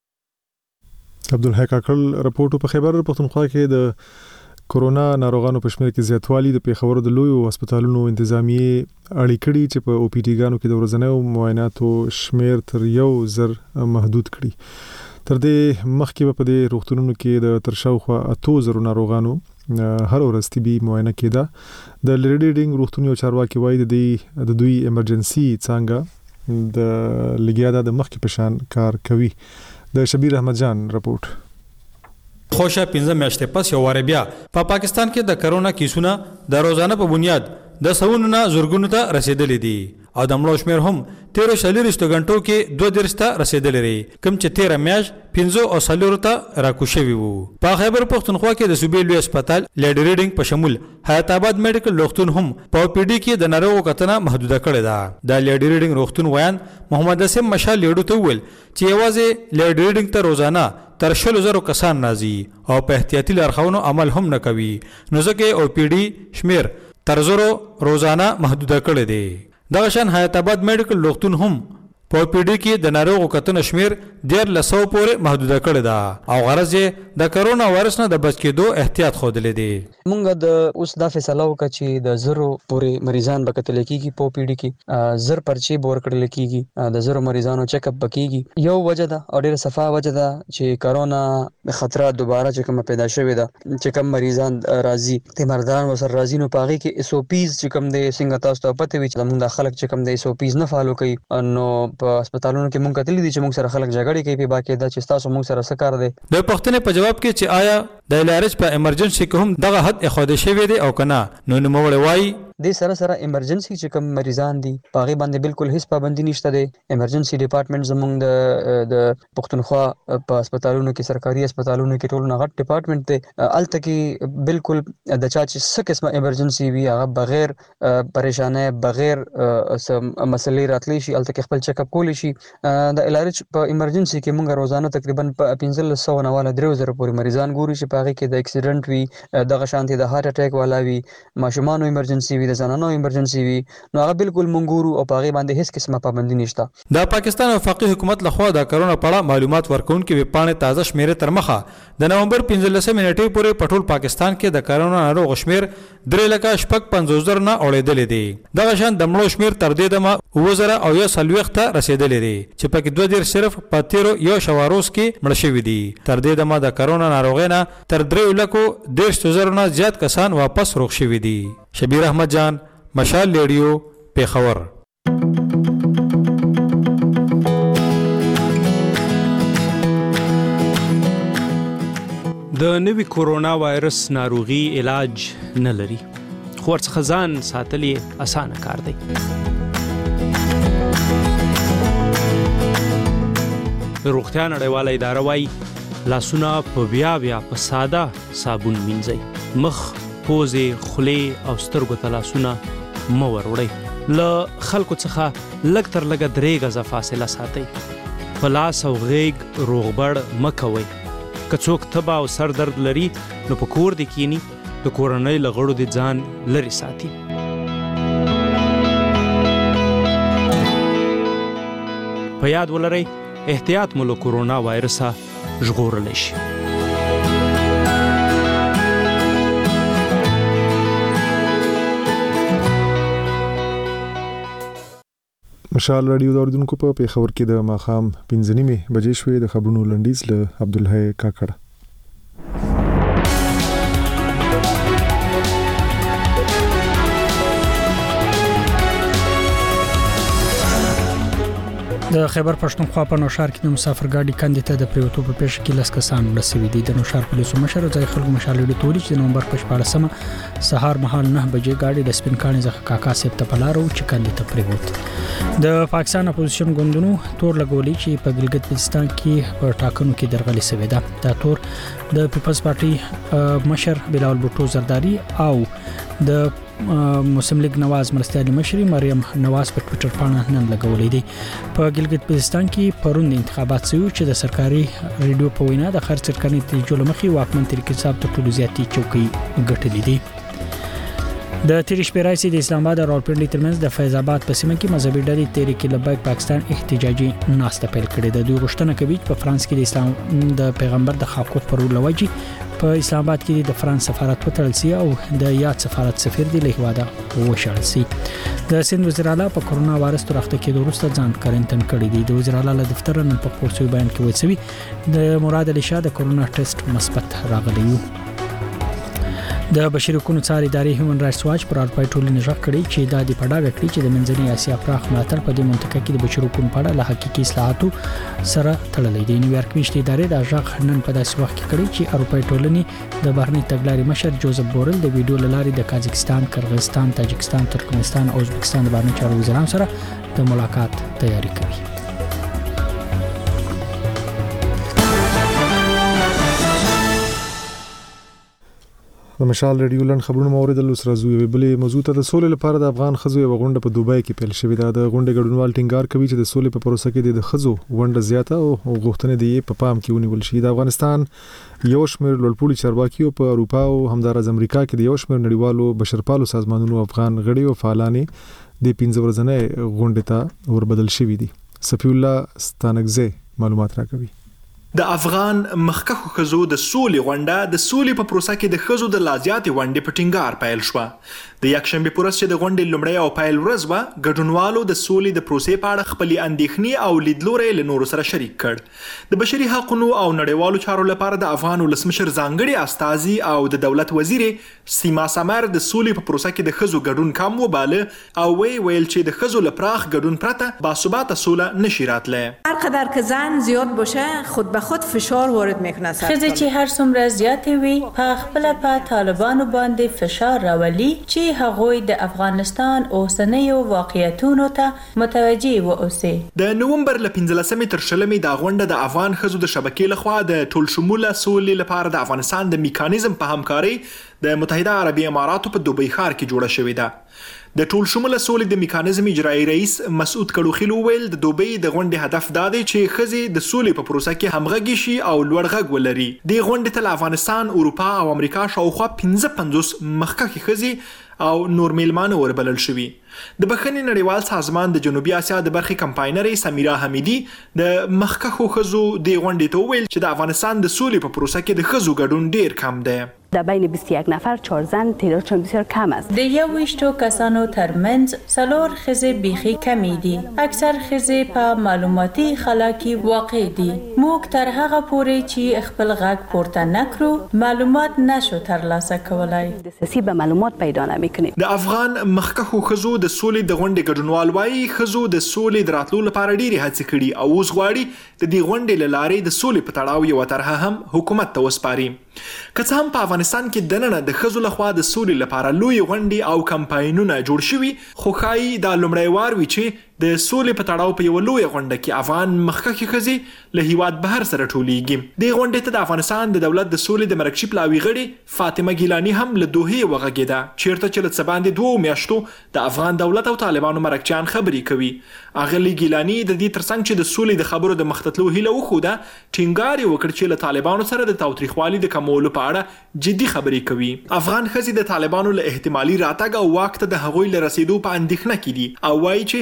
عبدالحق کاکل رپورټ په خیبر پختونخوا کې د کورونا ناروغانو په شمېر کې زیاتوالی د پیښور د لویو هسپتالونو انتظامیه اړې کړي چې په او پی ډي ګانو کې د ورځنیو معایناتو شمېر تر یو زر محدود کړي. تر دې مخکې په دې روغتونونو کې د تر شاوخوا اتو زرو ناروغانو هر ورځ طبي معاینه کېده. د لیډینګ روغتون یو چارواکي وایي د دې د دوی ایمرجنسي څنګه د لګیا د مخکې پشان کار کوي. د شبیر احمد جان رپورټ. خوشا پنځه میاشتې پس یو وار بیا په پاکستان کې د کرونا کیسونه د روزانه په بنیاد د سونو نه زورګونو ته رسیدلې دي او د مړو شمېر هم تیرو شلیرشتو غنټو کې دوه دیرش ته رسیدلې لري کوم چې تیره میاشت پنځه او سلور ته راکوشوي وو. په خیبر پختونخوا کې د صوبې لوی هسپتال لیډ ریډینګ په شمول حیات آباد میډیکل روغتون هم په او پی ډي کې د ناروغو کتنه محدوده کړې ده. د لیډ ریډینګ روغتون ویان محمد اسم مشال لیډو ته ویل چې یوازې لیډ ریډینګ ته روزانه تر شلو زرو کسان نازي او په احتیاطي لارښوونو عمل هم نه کوي نو ځکه او پی ډي شمیر تر زرو روزانه محدوده کړی دی. دغه شان حیات آباد میډیکل روغتون هم په پی ډي کې د ناروغو کتنه شمیر ډیر لسو پورې محدوده کړی ده او غرض یې د کرونا وایرس نه د بچ کېدو احتیاط ښودلی دی. مونږ د اوس دا فیصله وکړه چې د زرو پورې مریضان به کتل کېږي په پی ډي کې زر پرچې به ورکړل کېږي د زرو مریضانو چیک اپ کېږي. یو وجه ده او ډیره صفا وجه ده چې کرونا خطر دوباره چې کوم پیدا شوې ده چې کوم مریضان راځي تیمارداران وسر راځي نو پاغي کې اس او پیز چې کوم د څنګه تاسو ته پته وي چې موږ د خلک چې کوم د اس او پیز نه فالو کوي نو په هسپتالونو کې مونږ کتلی دي چې مونږ سره خلک جګړې کوي په باقاعده چې تاسو مونږ سره څه کار دی. د پښتنې په جواب کې چې آیا د علاج په ایمرجنسي کې هم دغه حد اخوده شوی دی او کنه نو نوموړی وایي د سره سره ایمرجنسي چې کوم مریضان دي پاغي باندې بالکل هیڅ پابندي نشته دی. ایمرجنسي ډپارټمنټ زموږ د د پښتونخوا په هسپتالونو کې سرکاري هسپتالونو کې ټول نه غټ ډپارټمنټ دی الته کې بالکل د چا چې څه قسمه ایمرجنسي وي هغه بغیر پریشانه بغیر مسلې راتلی شي الته کې خپل چیک اپ کولی شي. د علاج په ایمرجنسي کې مونږ روزانه تقریبا پنځه سو نه والا درې زره پورې مریضان ګوري چې پاغي کې د اکسیډنټ وي دغه شانتي د هارت اٹیک والا وي ماشومان ایمرجنسي وي د زنانو ایمرجنسي وي نو هغه بالکل منګورو او پاغي باندې هیڅ قسمه پابندي نشته. د پاکستان وفاقي حکومت لخوا د کرونا په اړه معلومات ورکونکي وی پاڼې تازه شمیره تر مخه د نومبر پنځلسمه نیټې پورې په ټول پاکستان کې د کرونا ناروغ شمیر درې لکه شپږ پنځوس زره نه اورېدلې دي. دغه شان د مړو شمیر تر دې دمه اووه زره او یو سلويخت ته رسیدلې دي چې پکې دوه ډیر صرف په تیرو یو شواروس کې مړ شوي دي. تر دې دمه د کرونا ناروغینه تر درې لکو دیرش زره نه زیات کسان واپس روغ شوي دي. شبیر احمد جان مشال ریډیو پیښور. د نوي کورونا وایرس ناروغي علاج نه لري خو ورڅخه ځان ساتل یې اسانه کار دی. روغتیا نړیواله اداره وایي لاسونه په بیا بیا په ساده صابون مینځئ. مخ پوزې خولې او سترګو ته لاسونه مه وروړئ. له خلکو څخه لږ تر لږه درې غزه فاصله ساتئ. په لاس او غیږ روغبړ مه کوئ. که څوک تبه او سر درد لري نو په کور دې کینی د کورنۍ له غړو دې ځان لرې ساتي. په یاد ولرئ احتیاط مو له کورونا وایرسه ژغورلی شي. مشال رادیو د اوریدونکو په پیښور کې د ماښام پنځه نیمې بجې شوې. د خبرونو لنډیز له عبدالحی کاکړ. د خیبر پښتونخوا په نوشار کې د مسافرګاډي کندې ته د پریوتو په پیښه کې لس کسان رسېدلي دي. د نوشار پولیسو مشر ځای خلکو مشال رادیو توري چې د نومبر په شپاړسمه سهار مهال نه بجې گاډي د سپینکانې څخه کاکا سیب ته په لار و چې کندې ته پریوت. د پاکستان اپوزیشن ګوندونو تور لګولي چې په ګلګت بلتستان کې په ټاکنو کې درغلي شوې ده. دا تور د پیپلز پارټي مشر بلاول بوټو زرداری او د مسلم لیگ نواز مرستیالي مشري مریم نواز په ټوئیټر باندې نن لګولې دي. په ګلګت بلتستان کې پرون انتخابات شوي چې د سرکاري ریډیو په وینا د خرڅ سرکاري نتیجو لمخې واکمن طریق حساب ته ټولو زیاتې چوکۍ ګټلې دي. د تیریش پیرایسي د اسلام آباد او راولپنډي ترمنځ د فیض آباد په سیمه کې مذهبي ډلې تحریک لبیک پاکستان احتجاجي ناسته پیل کړې ده. دوی غوښتنه کوي چې په فرانس کې د اسلام د پیغمبر د خاکوت پر لوجي په اسلام آباد کې د فرانس سفارت وتړل شي او د یاد سفارت سفیر دی له هواده وشړل شي. د سند وزیر اعلی په کورونا وایرس ترخته کې وروسته ځان کارنټین کړی دی. د وزیر اعلی له دفتر نن په خپل بیان کې وایي چې د مراد علي شاه د کورونا ټیسټ مثبت راغلی و. د بشري حقوقو څار ادارې هیومن رائټس واچ پر اړه ټولنې ژغ کړي چې د پډاګه کړي چې د منځنۍ اسیا پراخ ملاتړ په دې منطقه کې د بشري حقوقو په اړه له حقيقي اصلاحاتو سره تړلې دي. نیویارک میشتې ادارې د ژغ نن په داسې وخت کې کړي چې اروپאי ټولنې د بهرني تګلارې مشر جوزف بورل د ویډیو لارې د کازاخستان، قرغیزستان، تاجکستان، ترکمنستان او ازبکستان د بهرني چارو وزیرانو سره د ملاقات تیاری کوي. د مشال رادیو لن خبرونه موریدل سره زوی بلې موضوع ته د سولې لپاره د افغان خزو یو غونډه په دوبای کې پیل شوې ده. د غونډې ګډونوال ټینګار کوي چې د سولې په پروسه کې د خزو ونډه زیاته او غوښتنې دی په پام کې ونیول شي. د افغانستان یو شمېر لوړپوړي چارواکي په اروپا او همدارز امریکا کې د یو شمېر نړیوالو بشرپالو سازمانونو افغان غړي او فعالانې د پنځه ورځې غونډې ته وربدل شوي دي. صفی الله ستانکزی معلومات راکوي. د افغان مخکخو خزو د سولې غونډه د سولې په پروسه کې د خزو د لازیاتي غونډې په ټینګار پیل شو. د یکشنبه پورس چې د غونډې لومړی او پیل ورځ و ګډونوالو د سولې د پروسې په اړه خپل اندېښنې او لیدلوري له نورو سره شریک کړ. د بشري حقوقو او نړیوالو چارو لپاره د افغان ولسمشر ځانګړي استازي او د دولت وزیر سیما سمر د سولې په پروسه کې د خزو ګډون کم وباله او وی ویل چې د خزو لپاره ګډون پرته باثباته سوله نشي راتله. هر قدر که زن زیاد باشه خود به خود فشار وارد میکنه. خزه چې هر څومره زیات وي په خپل په طالبانو باندې فشار راولي چې هغوی د افغانستان اوسنیو واقعیتونو ته متوجي واوسي. د نومبر ل پنځلسمې تر شلمې د غونډه د افغان خزو د شبکې لخوا د ټول شموله سولې لپاره د افغانستان د میکانیزم په همکاري د متحده عربي اماراتو په دوبۍ ښار کې جوړه شوې ده. د ټول شموله سولې د میکانیزم اجرایی رئیس مسعود کړوخیل ویل د دوبۍ د غونډې هدف دا دی چې خزي د سولې په پروسه کې همغږي شي او لوړ غږ ولري. د غونډې ته افغانستان، اروپا او امریکا شاوخوا پنځه پنځوس مخکخي خزي او نور میلمانه وربلل شوي. د بخښنې نړیوال سازمان د جنوبي اسیا د برخې کمپاینرې سمیرا حمیدي د مخکخو خزو د غونډې ته ویل چې د افغانستان د سولې په پروسه کې د خزو ګډون ډیر کم دی. در بین بیست و یک نفر چهار زن تعدادشان بسیار کم است. د یو ویشتو کسانو ترمنځ څلور ښځې بیخي کمی دي. اکثر ښځې په معلوماتي خلا کې واقع دي. موږ تر هغه پورې چې خپل غږ پورته نکړو معلومات نشو ترلاسه کولای. دسترسی به معلومات پیدا نمی‌کنیم. د افغان مخکخو خزو د سولې د غونډې ګډونوال وایي خزو د سولې د راتلو لپاره ډېرې هڅې کړي او اوس غواړي د دې غونډې له لارې د سولې په تړاو یوه طرحه هم حکومت ته وسپاري. که څه هم په افغانستان کې دننه د ښځو لخوا د سولې لپاره لویې غونډې او کمپاینونه جوړ شوي، خو ښایي دا لومړی وار وي چې د سولې په تړاو په یوه لویه غونډه کې افغان مخکښې ښځې له هیواد بهر سره ټولیږي. دې غونډې ته د افغانستان د دولت د سولې د مرکزي پلاوي غړې فاطمه ګیلاني هم له دوحې وغږېده، چیرته چې له څه باندې دوو میاشتو د افغان دولت او طالبانو مرکچیان خبرې کوي. اغلې ګیلاني د دې ترڅنګ چې د سولې د خبرو د مختتلو هیله وښوده، ټینګار یې وکړ چې له طالبانو سره د تاوتریخوالي د کمولو په اړه جدي خبرې کوي. افغان ښځې د طالبانو له احتمالي راتګ او واک ته د هغوی له رسیدو په اندېښنه کې دي او وایي چې افغان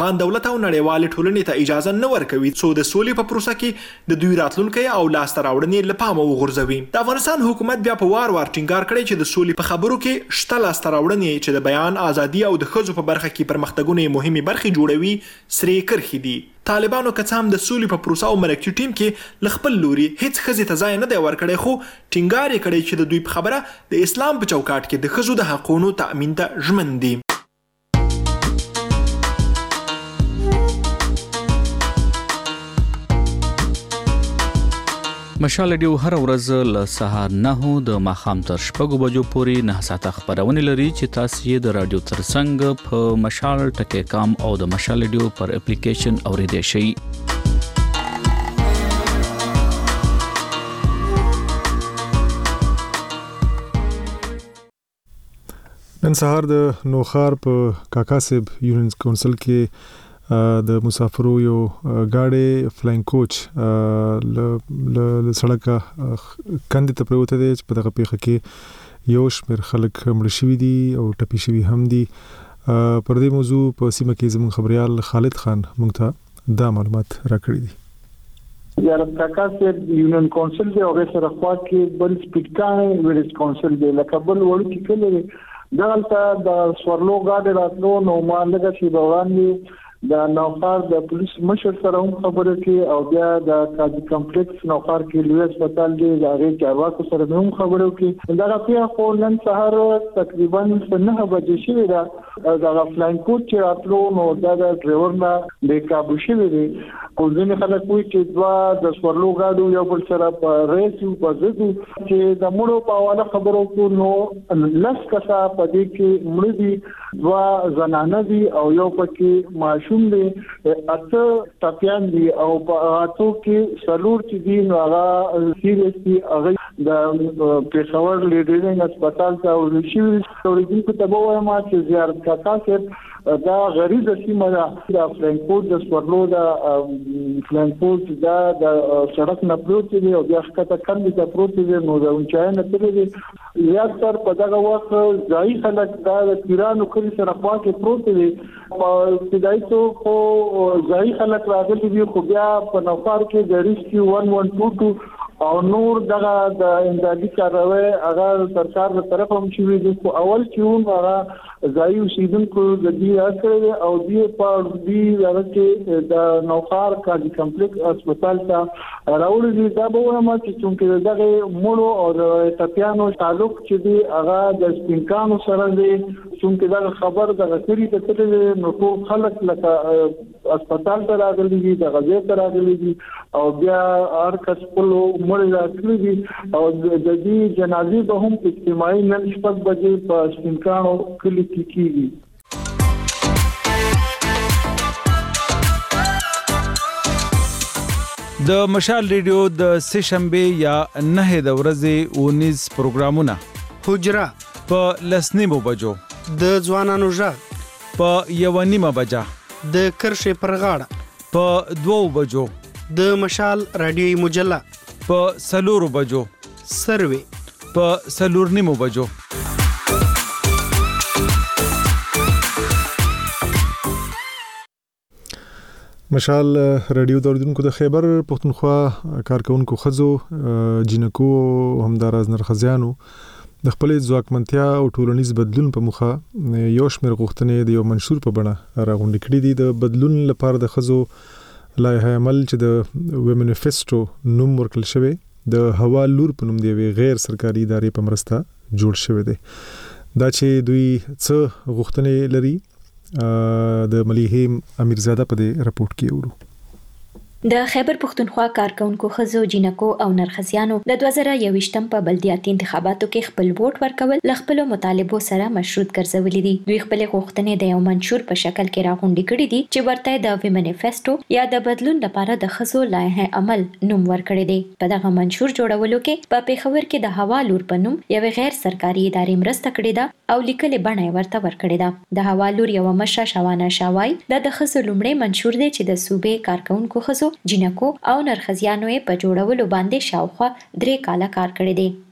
افغان دولت او نړیوال ټولنې ته اجازه نه ورکوي څو د سولې په پروسه کې د دوی راتلونکي او لاسته راوړنې له پامه وغورځوي. د افغانستان حکومت بیا په وار وار ټینګار کړی چې د سولې په خبرو کې شته لاسته راوړنې چې د بیان ازادي او د ښځو په برخه کې پرمختګونه مهمه برخې جوړوي سرې کرښې دي. طالبانو کڅام د سولې په پروسه او مرکزي ټیم کې لخپل لوري هیڅ خزي ته ځای نه دی ورکړی، خو ټینګار یې کړی چې د دوی په خبره د اسلام په چوکاټ کې د ښځو د حقونو تأمین ته ژمن دي. مشال ریډیو هر ورځ له سهار نه د ماښام تر شپږو بجو پورې نه ساعته خبرونه لري چې تاسو یې د رادیو ترڅنګ په مشال ټکی کام او د مشال ریډیو پر اپلیکیشن اوریدئ شئ. نن سهار د نوخار په کاکاسب یونین کونسل کې د مسافرو یو گاډي فلاین کوچ ل سړک کندې ته پروته دی چې په دغه پیښه کې یو شمېر خلک مړ شوي دي او ټپي شوي هم دي. پر دې موضوع په سیمه کې زموږ خبريال خالد خان موږ ته دا معلومات راکړي دي. یاره کاکاسب یونین کونسل دی او سره خوا کې بل سپیټکان ویلیج کونسل دی لکه بل وړو کې کله دغلته د سورلو گاډي راتلو نو ما لږه شي وړاندې د نوخار د پولیس مشر سره هم خبرې کې او بیا د قاضي کمپلیکس نوخار کې لوی هسپتال دی د هغې چارواکو سره هم خبرې کې دغه پیښه خو نن سهار تقریبا نه بجې شوې ده. دغه فلاین کوچ چې راتلو نو دا د ډرایور نه بې کابو شوی دی. خو ځینې خلک وایي چې دوه د سورلو ګاډو یو بل سره په ریس و په ضد چې د مړو په حواله خبرو کړو نو لس کسه په دې کې مړه دي، دوه زنانه دي او یو پکې ماشوم دی، اته ټپیان دي او په هاتو کې سلور چې دي نو هغه سیریس دي. هغه د پېښور لیډرینګ هسپتال ته ورشي اوریدونکو ته به وایم چې زیارت کاکا صاحب دا غریزه سیمه ده د فرانکفورت د سورلو د فرانکفورت دا د سړک نه پروت دی او بیا ښکته کندې ته پروت دی نو د اونچای نه تللی دی. زیات تر په دغه وخت ځایي خلک دا د پیرانو کلي سره خوا کې پروت دی. په ابتدایي توګه خو ځایي خلک راغلي دي خو بیا په نوخار کې د ریسکیو ون ون ټو ټو او نور دغه د امدادي کاروي هغه سرکار له طرف هم شوی دي. خو اول چې هم هغه ځایي اوسیدونکو د دې اثر او دې په دې هغه کې د نوخار قاضي کمپلیکس هسپتال ته راوړل دي. دا به وایم چې څنګه دغه مړو او د ټپیانو تعلق چې دی هغه د سپینکانو سره دی، څنګه دا خبر د غسری ته تللی نو ټول خلک لکه هسپتال ته راغلي دي، د غزې ته راغلي دي او بیا هر کس خپل مړ راغلي دي او د دې جنازې به هم اجتماعي نن شپږ بجې په سپینکانو کلي کې کیږي. د مشال ریډیو د سه شنبه یا نه د ورځې اونیز پروګرامونه حجره په لسنیمو بجو، د ځوانانو ژغ په یو نیمه بجه، د کرښې پر غاړه په دوو بجو، د مشال رادیوي مجله په سلورو بجو، سروي په سلور نیمو بجو. مشال رادیو د اوریدونکو د خیبر پښتونخوا کارکونکو خزو جنکو همداراز نرخزیانو د خپل ځواکمنتیا او ټولنیز بدلون په مخه یو شمېر غوښتنې د یو منشور په بڼه راغونډې کړې دي. د بدلون لپاره د خزو لایحه عمل چې د ویمنیفیسټو نوم ورکړل شوی د هوا لور په نوم دی غیر سرکاري ادارې په مرسته جوړ شوی دی. دا چې دوی څه غوښتنې لري د مليحه امیرزاده په دې رپورت کې ورو. د خیبر پښتونخوا کارکونکو خزو جنکو او نرخزیانو د دوه زره یوویشتم په بلدیاتي انتخاباتو کې خپل ووټ ورکول ل خپل مطالبو سره مشروط ګرځولې دي. دوی خپل غوښتنې د یو منشور په شکل کې راغونډې کړې دي چې ورته د ویمنیفیسټو یا د بدلون لپاره د خزو لایحه عمل نوم ورکړی دی. په دغه منشور جوړولو کې په پیښور کې د هوا لور په نوم یو غیر سرکاري ادارې مرسته کړې ده او لیکل بڼه ورته ورکړې ده. د هوا لور یو مشره شوانه شاوای د خزو لومړی منشور دی چې د صوبې کارکونکو خزو جنکو او نرخزیانو په جوړولو باندې شاوخوا درې کاله کار کړی دی.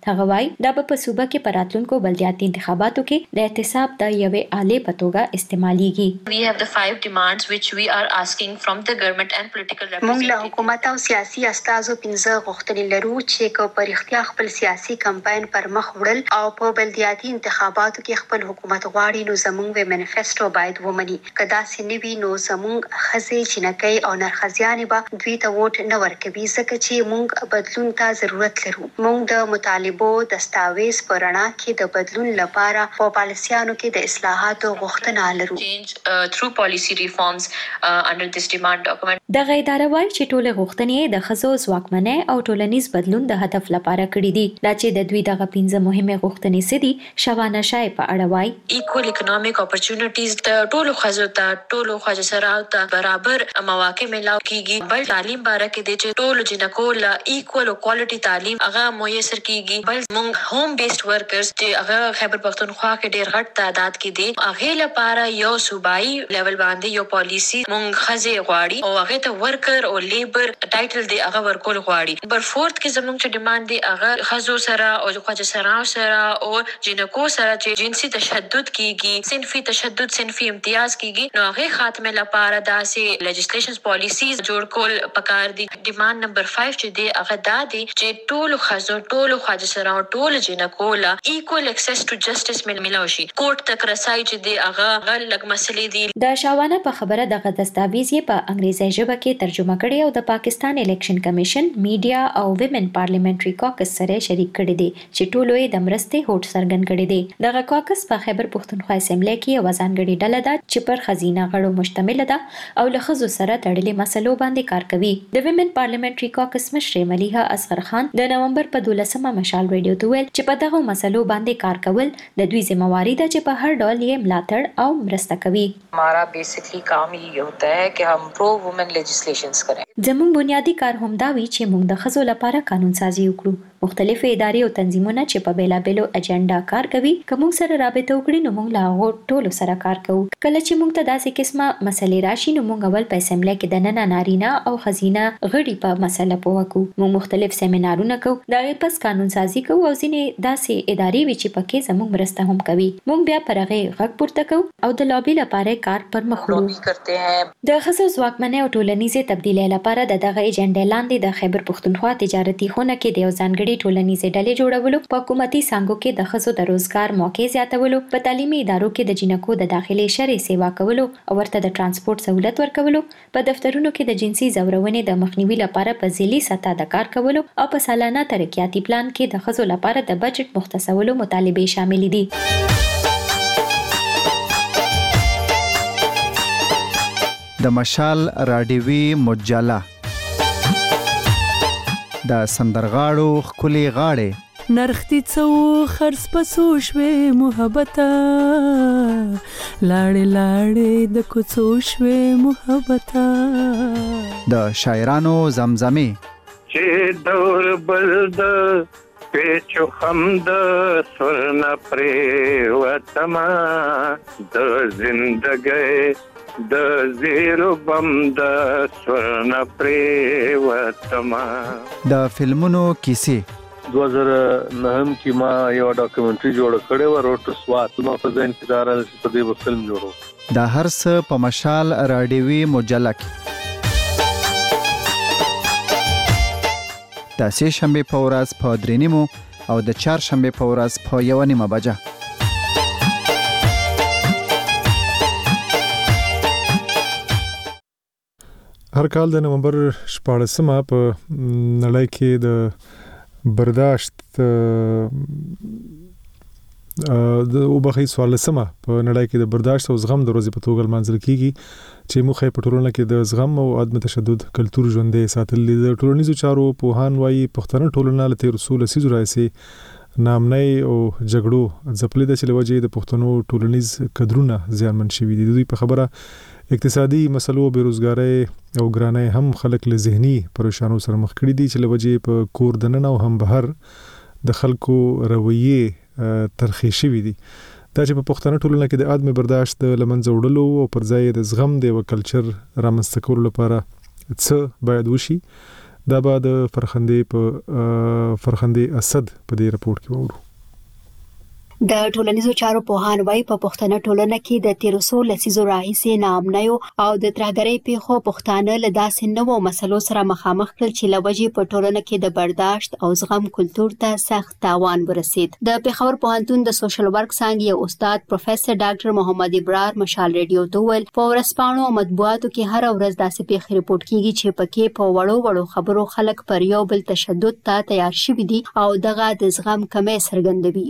هغه وایي دا په صوبه کې پراتلونکو بلدیاتي انتخاباتو کې د احتساب د یوې آلې په توګه استعماليږي. We have the five demands which we are asking from the government and political representatives. موږ له حکومت او سیاسي استازو پنځه غوښتنې لرو چې کو پر اختیار خپل سیاسي کمپاین پر مخ وړل او په بلدیاتي انتخاباتو کې خپل حکومت غواړي نو زموږ و منیفیسټو باید ومني. کدا سنوي نو زموږ خزي چینکۍ او نرخزیانې به دوی ته ووټ نه ورکوي ځکه چې موږ بدلون ته ضرورت لرو. موږ د مطالبو دستاویز په رڼا کې د بدلون لپاره په پالیسیانو کې د اصلاحاتو غوښتنه لرو. Change uh, through policy reforms uh, under this demand document. دغه اداره وایي چې ټول غوښتنې د ښځو ځواکمنۍ او ټولنیز بدلون د هدف لپاره کړې دي. دا چې د دوی دغه پنځه مهمه غوښتنې سدي شوانه شای په اړه وایي equal economic opportunities د ټولو ښځو ته ټولو ښځو سره ته برابر مواقع ملاو کیږي. بل تعلیم باره کې د چې ټولو جنکو له equal او quality تعلیم هغه میسر کیږي. بل موږ هوم بیسډ ورکرز چې هغه خیبر پختونخوا کې ډیر غټ تعداد کې دي هغه لپاره یو صوبایي لیول باندې یو پالیسی موږ خزه غواړي او هغه ته ورکر او لیبر ټایټل دی هغه ورکول غواړي. نمبر فورث کې زموږ چې ډیماند دی هغه خزو سره او خواجه سره سره او جنکو سره چې جنسي تشدد کیږي صنفي تشدد صنفي امتیاز کیږي نو هغه خاتمه لپاره داسې لیجسلیشنز پالیسیز جوړ کول پکار دي. ډیماند نمبر پنځه چې دی هغه دا دی چې ټول خزو ټول خواجه سره ټول جنکو لا ایکوال اکسس ټو جسټس ملو شي. کوټ تک رسای چې دی هغه غلګ مسلې دي. د شاوانه په خبره دغه دستاویز یې په انګریزي ژبه کې ترجمه کړي او د پاکستان الیکشن کمیشن میډیا او ویمن پارلیمنټري کاکس سره شریک کړي دي چې ټول یې د مرستې هوټ سرګن کړي دي. دغه کاکس په خیبر پختونخوا اسمبلی کې یو ځانګړي ډله ده چې پر خزینه غړو مشتمل ده او له ښځو سره تړلې مسلو باندې کار کوي. د ویمن پارلیمنټري کاکس مشر ملیحه اصغر خان د نومبر په دولسمه مشال ریډیو ته ویل چې په دغه مسلو باندې کار کول د دوی ذمہواری ده چې په هر ډول یې ملاتړ او مرسته کوي. हमारा बेसिकली काम ये होता है कि हम pro women legislations करें. زموږ بنیادی کار هم دا وی چې موږ د ښځو لپاره قانون سازي وکړو. مختلفې ادارې او تنظیمونه چې په بیلابېلو اجنډا کار کوي کوم سره رابطه وکړي نو موږ لا هغو ټولو سره کار کوو. کله چې موږ ته داسې قسمه مسلې راشي نو موږ اول په اسمبلی کې د نن نارینه او خزینه غړي په مسله پوه کوو. موږ مختلف سیمینارونه کوو دا غي پس قانون سازي کوو او ځینې داسې ادارې وی چې پکې زموږ مرسته هم کوي. موږ بیا پرغه غږ پورته کوو او د لابي لپاره کار پر مخ وړو. کرتے ہیں د ښځو ځواکمنۍ او ټولنیزې تبدیلۍ لپاره د دغه ایجنډا لاندې د خیبر پختونخوا تجارتي خونه کې د یو ځانګړي ټولنیزې ډلې جوړولو په حکومتي څانګو کې د ښځو د روزګار موقع زیاتولو په تعلیمي ادارو کې د جنکو د داخلي شرعي سیوا کولو او ورته د ترانسپورت سہولت ورکولو په دفترونو کې د جنسي ځورونې د مخنیوي لپاره په ځلي سطح د کار کولو او په سالانه ترقیاتي پلان کې د ښځو لپاره د بجټ مختصولو مطالبې شامل دي. د مشال راډیوي مجله د سندرغاړو خولي غاړې نرختی څو خرڅ پسو شوي محبته لاړې لاړې د کوڅو شوي محبته د شاعرانو زمزمې چې دور بل د پیچو خمد سرنا پرې وتما د زندګۍ د زیرو بم د سرنا پرې وتما. د فلمونو کیسې دو هزار نهم کې ما یو ډاکومنټري جوړ کړی و روټ سوات نو په ځین کې دار په دې فلم جوړو. د هر څه په مشال راډیوي مجله کې د سه شنبه په ورځ په درې نیمو او د چهار شنبه په ورځ په یو نیمه بجه. هر کال د نومبر شپاړسمه په نړۍ کې د برداشت د وبخي سوالسمه په نړۍ کې د برداشت او زغم د ورځې په توګه لمانځل کیږي چې مخه په ټولنه کې د زغم او عدم تشدد کلتور ژوندې ساتل دي. د ټولنیزو چارو پوهان وايي پښتنه ټولنه له تیر رسول سيزو راځي نامنۍ او جګړو ځپلې د چلوجې د پښتنو ټولنیز کډرونه زیانمن شوي دي. دوی په خبره اقتصادي مسلو بیروزګاری او ګرانۍ هم خلک له ذهني پریشانو سره مخ کړي دي چې لوجې په کور دننه او هم بهر د خلکو رویه ترخی شوي دي. دا چې په پښتنه ټولنه کې د عدم برداشت د لمنځه وړلو او پر ځای د زغم د یو کلچر رامنځته کولو لپاره څه باید وشي دا به د فرخندې په فرخندې اسد په دې رپورت کې وورو. د ټولنیزو چارو پوهان وايي په پښتنه ټولنه کې د تیر څو لسیزو راهیسې ناامنیو او د ترهګرۍ پیښو پښتانه له داسې نوو مسلو سره مخامخ کړل چې لوجې په ټولنه کې د برداشت او زغم کلتور ته سخت تاوان ورسید. د پیښور پوهنتون د سوشل ورک څانګې استاد پروفیسور ډاکټر محمد ابرار مشال ریډیو ته ویل په ورځپاڼو او مطبوعاتو کې هر ورځ داسې پیښې رپورټ کیږي چې پکې په وړو وړو خبرو خلک پر یو بل تشدد ته تیار شوي دي او دغه د زغم کمی څرګندوي.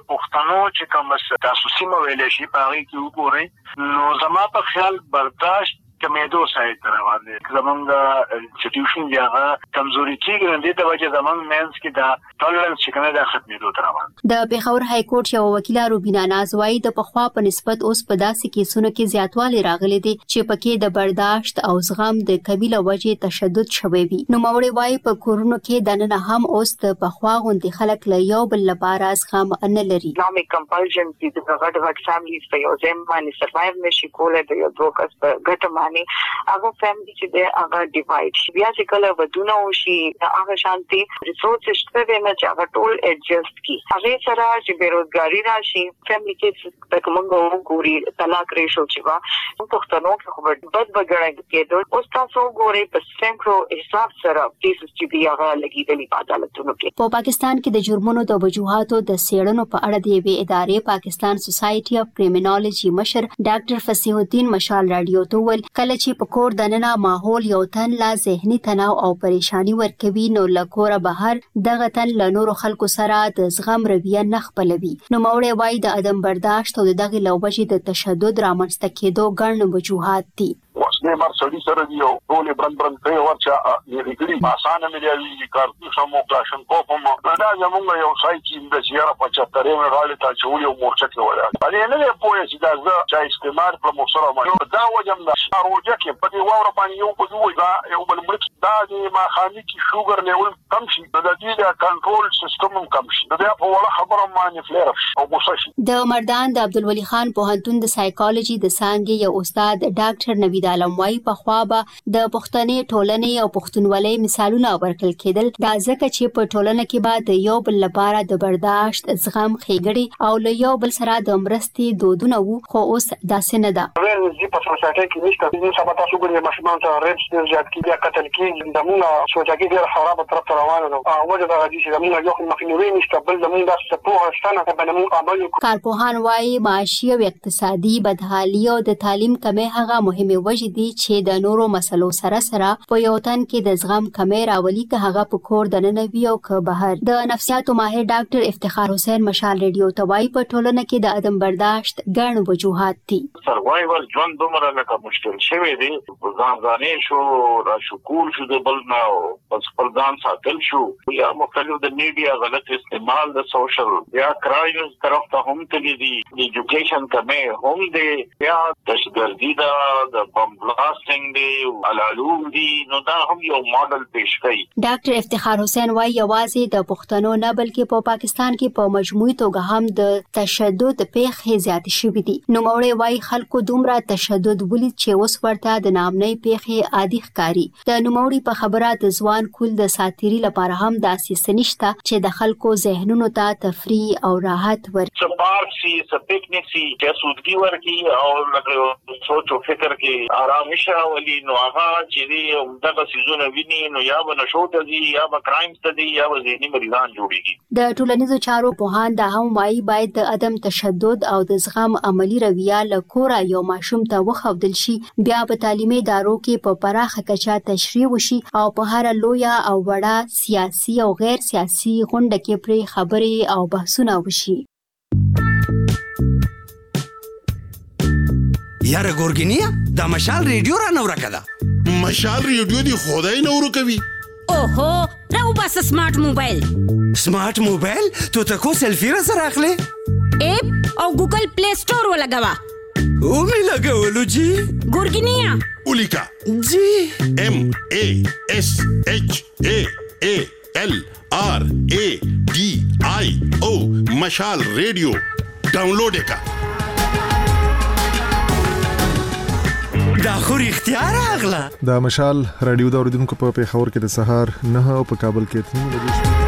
نو چې کوم تاسو سیمه ویلې شي په هغه کې وګورئ نو زما په خیال برداشت کمیدو سایت روان دي. زمونږ انسټیټیوشن یاغه کمزوري کېږي د دې وجه زمونږ مینس کې دا ټولرنس چې کنه د ختمېدو تر روان. د پیښور های کورټ یو وکیل روبینا ناز وايي د پخوا په نسبت اوس په داسې کیسونو کې زیاتوالی راغلي دي چې پکې د برداشت او زغم د قبیله وجه تشدد شوی وي. نو موري وايي په کورونو کې دنه هم اوس د پخوا غونډې خلک له یو بل لپاره زغم نه لري. اکونومیک کمپلژن چې د غټ غټ فیملیز په یو ځای باندې سروایو نشي کولای د یو دوکس په ګټه هغه فیملی چې د هغه ډیوایډ شي بیا چې کله ودونه وشي هغه شانتي ریسورسز شته نه چې هغه ټول ایڈجسټ کی هغه سره چې بیروزګاری راشي فیملی کې د کومو ګوري طلاق ریشو چې وا پښتنو کې خو بد بګړای کېدل اوس تاسو ګوري په سینکرو حساب سره کیسز چې دی هغه لګیدلی په عدالتونو کې. په پاکستان کې د جرمونو د وجوهاتو د سیړنو په اړه د یوې ادارې پاکستان سوسایټي اف کریمینالوجي مشر ډاکټر فصیح الدین مشال رادیو ته ویل کله چې په کور دننه ماحول یو تن لا ذهني تناو او پریشانی ورکوي نو لکوره بهر دغه تن له نورو خلکو سره د زغم رویه نه خپلوي. نو موري وايي د عدم برداشت او دغه لوبجې د تشدد رامنځته کېدو ګڼ وجوهات دي. واسنه مر سړي سره دی او ټول برن برن ته ورچا یې ګړي اسانه ملي کارتو سمو کلاشن کوپم دا زمونږ یو سای چې د سیاره په چترې مې راځي ته چې یو مورچه کې ولا علي نه پوهه چې دا زه چې استعمال پر مصره ما دا وجم دا شاروجه کې په دې وره باندې یو په دوی دا یو بل ملک دا د مخانیکی شوګر لیول کم شي د دې د کنټرول سیستم کم شي دا په وړه خبره باندې فلیر او غوسه د مردان د عبدالولي خان پوهنتون د سایکالوجي د څانګې یو استاد ډاکټر نوید عالم وايي په خوا به د پښتنې ټولنې او پښتونولۍ مثالونه ورکړل کېدل دا ځکه چې په ټولنه کې به د یو بل لپاره د برداشت زغم ښېګړې او له یو بل سره د مرستې دودونه وو خو اوس داسې نه ده. ورنځي په سوسایټي کې نشته چې سبا تاسو ګورئ ماشومان ته ریپس ډېر زیات کیږي قتل کیږي دموږ سوسایټي ډېر خراب طرف ته روانه ده او وجه دا دي چې دموږ یو مخنیوي نشته بل دموږ د سپورټ ستنه په دموږ عمل کارپوهان وايي معاشي او اقتصادي بدحالي او د تعلیم کمې هغه مهمه وجې دي چې د نورو مسلو سره سره په یو تن کې د زغم کمې راولي که هغه په کور دننه وي او که بهر. د نفسیاتو ماهر ډاکټر افتخار حسین مشال ریډیو ته وايي په ټولنه کې د عدم برداشت ګڼ وجوهات دي. سروایوال ژوند دومره لکه مشکل شوی دی ځان ځانې شو را شکول شو د بل نه پس پر ځان ساتل شو یا مختلف د میډیا غلط استعمال د سوشل یا کرایمز طرف ته هم تللی دي ایجوکیشن کمې هم دی یا دهشتګردي دا د بم بلاسټینګ دی علالوم دي نو دا هم یو ماډل پیش کوي. ډاکټر افتخار حسین وايي یوازې د پښتنو نه بلکې په پاکستان کې په مجموعي توګه هم د تشدد پیښې زیات شوې دي. نو موري وايي خلکو دومره تشدد ولید چې اوس ورته د نامنۍ پیښې عادي ښکاري. د نوموړي په خبره د ځوان کول د ساتيري لپاره هم داسې سنشته چې د خلکو ذهنونو ته تفریح او راحت ورکړي. سپارک سي سپیکنیک سي چې سودګي ورکي او لکه سوچ او فکر کې آرام شاولي نو هغه چې دی دغه سيزونه ویني نو یا به نشو ته دي یا به کرایمز ته دي یا به ذهني مریضان جوړيږي. د ټولنیزو چارو پوهان دا هم وايي باید د عدم تشدد او د زغم عملی رویه له کوره یو ماشوم ته وښودل شي بیا په تعلیمي ادارو کې په پراخه کچه تشریح وشي او په هر لویه او وړه سیاسي او غیر سیاسي غونډه کې پرې خبرې او بحثونه وشي. یاره ګورګینیا دا مشال ریډیو را نو راکړه مشال ریډیو دی خدای نو ورکوي. اوهو راو بس سمارټ موبایل سمارټ موبایل تو تکو سیلفی را سره اخلي اپ او ګوګل پلی سٹور ولګوا او می لګولو جی ګورګینیا اولیکا جی ام ا اس اچ ا ا ال آر ا ډي آی او مشال ریډیو ډاونلوډ کا دا خو اختیار اغلا دا مشال رادیو دا اوریدونکو په پیښور کې د سهار نه او په کابل کې اته بجې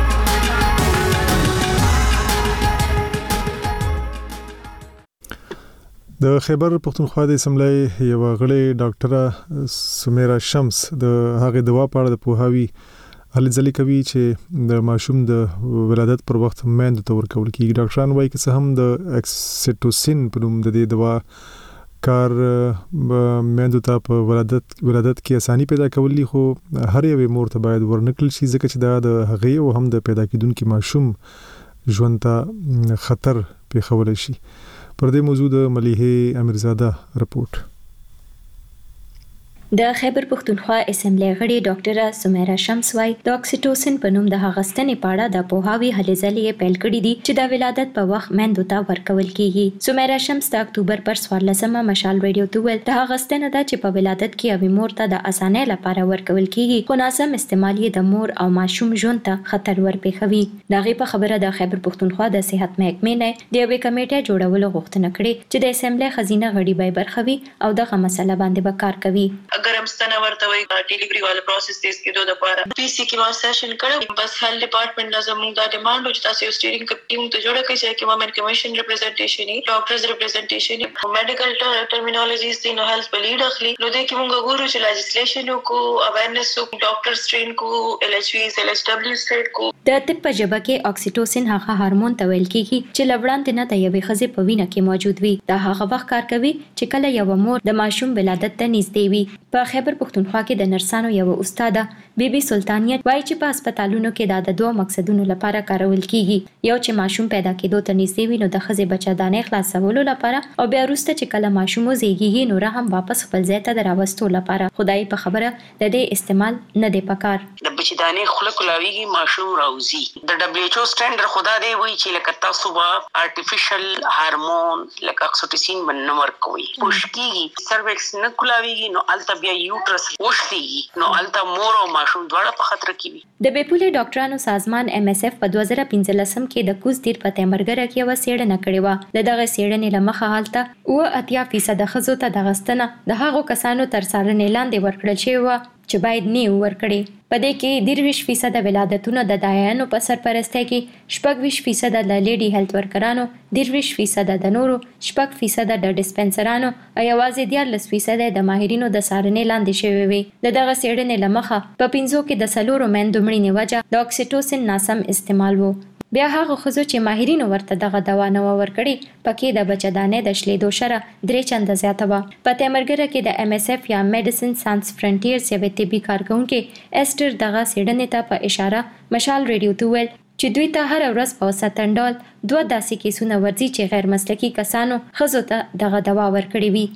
د خیبر پختونخوا د اسمبلی یو غړي ډاکټره سمیرا شمس د هغه دوا په اړه د پوهاوی هلې ځلې کوي چې د ماشوم د ولادت پر وخت میندو ته ورکول کیږي. ډاکټران وایي چې هم د اکسیټوسین په نوم د دې دوا کار میندو ته په ولادت ولادت کې اساني پیدا کولی، خو هر یو مور ته باید ورنکل شي ځکه چې دا د هغې او هم د پیدا کېدونکي ماشوم ژوند ته خطر پیښولی شي. پر دې موضوع د ملیحه امیرزاده رپورت. د خیبر پختونخوا اسمبلی غړي ډاکټره سمیرا شمس وايي د اکسیټوسین په نوم د هغه ستنې په اړه د پوهاوی هلې ځلې پیل کړې دي چې د ولادت په وخت میندو ته ورکول کیږي. سمیرا شمس د اکتوبر پر څوارلسمه مشال ریډیو ته ویل د هغه ستنه ده چې په ولادت کې اوی مور ته د اسانۍ لپاره ورکول کیږي، خو ناسم استعمال یې د مور او ماشوم ژوند ته خطر ورپېښوي. دغه په خبره د خیبر پختونخوا د صحت محکمې نه د یوې کمیټې جوړولو غوښتنه کړې چې د اسمبلی خزینه غړي به برخوي او دغه مسله باندې به کار کوي. اگر هم ستنه ورته وي ډیلیوری والا پروسس تیز کېدو د لپاره پی سی کې ما سیشن کړو، بس هیلث ډپارټمنټ نه زموږ دا ډیماند و چې تاسو یو سټیرینګ ټیم ته جوړه کړئ چې کې وومن کمیشن ریپرزنټیشن ای ډاکټرز ریپرزنټیشن میډیکل ټرمینالوجیز دی نو هیلث په لیډ اخلي. نو د کې موږ ګورو چې لیجسلیشن کو اویرنس کو ډاکټر سترین کو ال ایچ وی ال ایچ دبليو سټیټ کو د طب په ژبه کې اکسیټوسین هغه هورمون ته ویل کیږي چې لوړاندې نه د یوې ښځې په وینه کې موجود وي. دا هغه وخت کار کوي چې کله یو مور د ماشوم ولادت ته نږدې وي. په خیبر پختونخوا کې د نرسانو یو استاده بیبي سلطانیت وایي چې په هسپتالونو کې د دوه مقصدونو لپاره کارول کیږي، یو چې ماشوم پیدا کېدو ته نږدې وي نو د ښځې بچه‌دانۍ خلاصولو لپاره، او بیا وروسته چې کله ماشوم وزېږي نو هم واپس خپل ځای ته راوستو لپاره. خدای په خبره د دې استعمال نه دی پکار. د بچه‌دانۍ خوله کولاویږي ماشوم راوځي. د دبليو ایچ او سټانډرډ خدا دی وایي چې لکه تاسو به آرټیفیشل هارمون لکه اکسیټوسین باندې ورکوي خوشکیږي، سروکس نه کولاویږي نو الته بیا یوټرس وښتي نو الته مور او ماشوم دواړه په خطر کې وي. د بیپولې ډاکټرانو سازمان ایم اس اف په دوه زره پنځلسم کې د کوز دیر په تیمرګره کې و سیړنه کړې و. د دغه سیړنې لمخه حالت او اتیا فیصد ښځو ته د غستنه د هغو کسانو تر څارنې لاندې ورکړل شوی و چې باید نه ورکړي. په دې کې درویش فیصد ولادتونه د دایانو په سرپرستی کې، شپږ فیصد د لیډي هیلث ورکرانو، درویش فیصد د نورو، شپږ فیصد د ډسپنسرانو او یوازې دیارلس فیصد د ماهرینو د څارنې لاندې شوی وي. د دغه څېړنې له مخه په پنځو کې د څلورو میندو مړینې وجه د اکسیټوسین ناسم استعمال وو. بیا هغه ښځو چې ماهرینو ورته دغه دوا نه و ورکړي پکې د بچه‌دانۍ د شلیدو شره درې چنده زیاته وه. په تیمرګره کې د ایم اس اف یا میډیسن ساینس فرنټیرز یوې طبي کارکونکي ایسټر دغه څېړنې ته په اشاره مشال ریډیو ته وویل چې دوی ته هر ورځ په اوسطن ډول دوه داسې کیسونه ورځي چې غیر مسلکي کسانو ښځو ته دغه دوا ورکړې وي.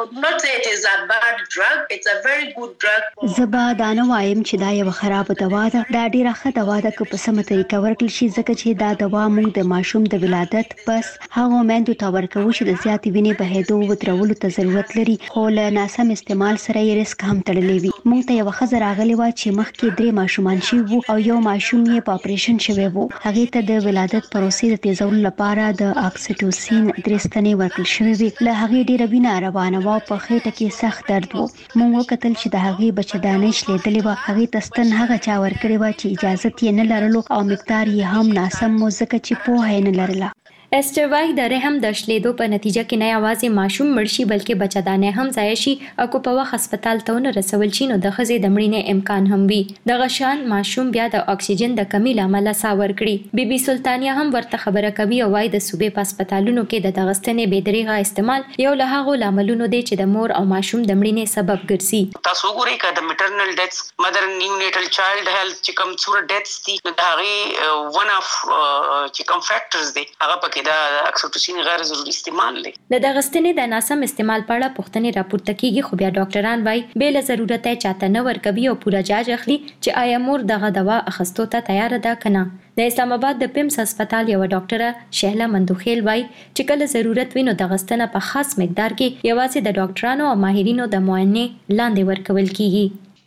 زه به دا نه وایم چې دا یوه خرابه دوا ده. دا ډېره ښه دوا ده که په سمه طریقه ورکړل شي، ځکه چې دا دوا موږ د ماشوم د ولادت بس هغو میندو ته ورکوو چې د زیاتې وینې بهېدو ودرولو ته ضرورت لري، خو له ناسم استعمال سره یې رسک هم تړلی وي. موږ ته یوه ښځه راغلې وه چې مخکې درې ماشومان شوي وو او یو ماشوم یې په اپریشن شوی وو. هغې ته د ولادت پروسې د تیزولو لپاره د اکسیټوسین درې ستنې ورکړل شوې وې. له هغې ډېره وینه روانه وه او په خېټه کې سخت درد و. موږ وکتل چې د هغې بچه‌دانۍ شلېدلې وه. هغې ته ستن هغه چا ورکړې وه چې اجازت یې نه لرلو او مقدار یې هم ناسم و ځکه چې پوهه یې نه لرله. ایسټر وای د رحم د شلیدو په نتیجه کې نه یوازې ماشوم مړ شي بلکې بچه‌دانۍ هم ضایع شي او که په وخت هسپتال ته ونه رسول شي نو د ښځې د مړینې امکان هم وي. دغه شان ماشوم بیا د اکسیجن د کمی له امله ساه ورکړي. بیبي سلطانیه هم ورته خبره کوي او وایي د صوبې په هسپتالونو کې د دغه ستنې بې دریغه استعمال یو له هغو لاملونو دی چې د مور او ماشوم د مړینې سبب ګرځي. تاسو وګورئ که د میټرنل ډیث مدر نیونیټل چایلډ هیلث چې کوم څومره ډیث دي نو د هغې ون اف چې کوم فیکټرز دی هغه پکې د اکسیټوسین غیر ضروري استعمال دی. د دغه ستنې د ناسم استعمال په اړه پوښتنې راپورته کیږي، خو بیا ډاکټران وایي بې له ضرورته چاته نه ورکوي او پوره جاج اخلي چې آیا مور دغه دوا اخیستو ته تیار ده که نه. د اسلام آباد د پیمس هسپتال یوه ډاکټره شهله مندوخیل وایي چې کله ضرورت وي نو دغه ستنه په خاص مقدار کې یوازې د ډاکټرانو او ماهرینو د معاینې لاندې ورکول کیږي.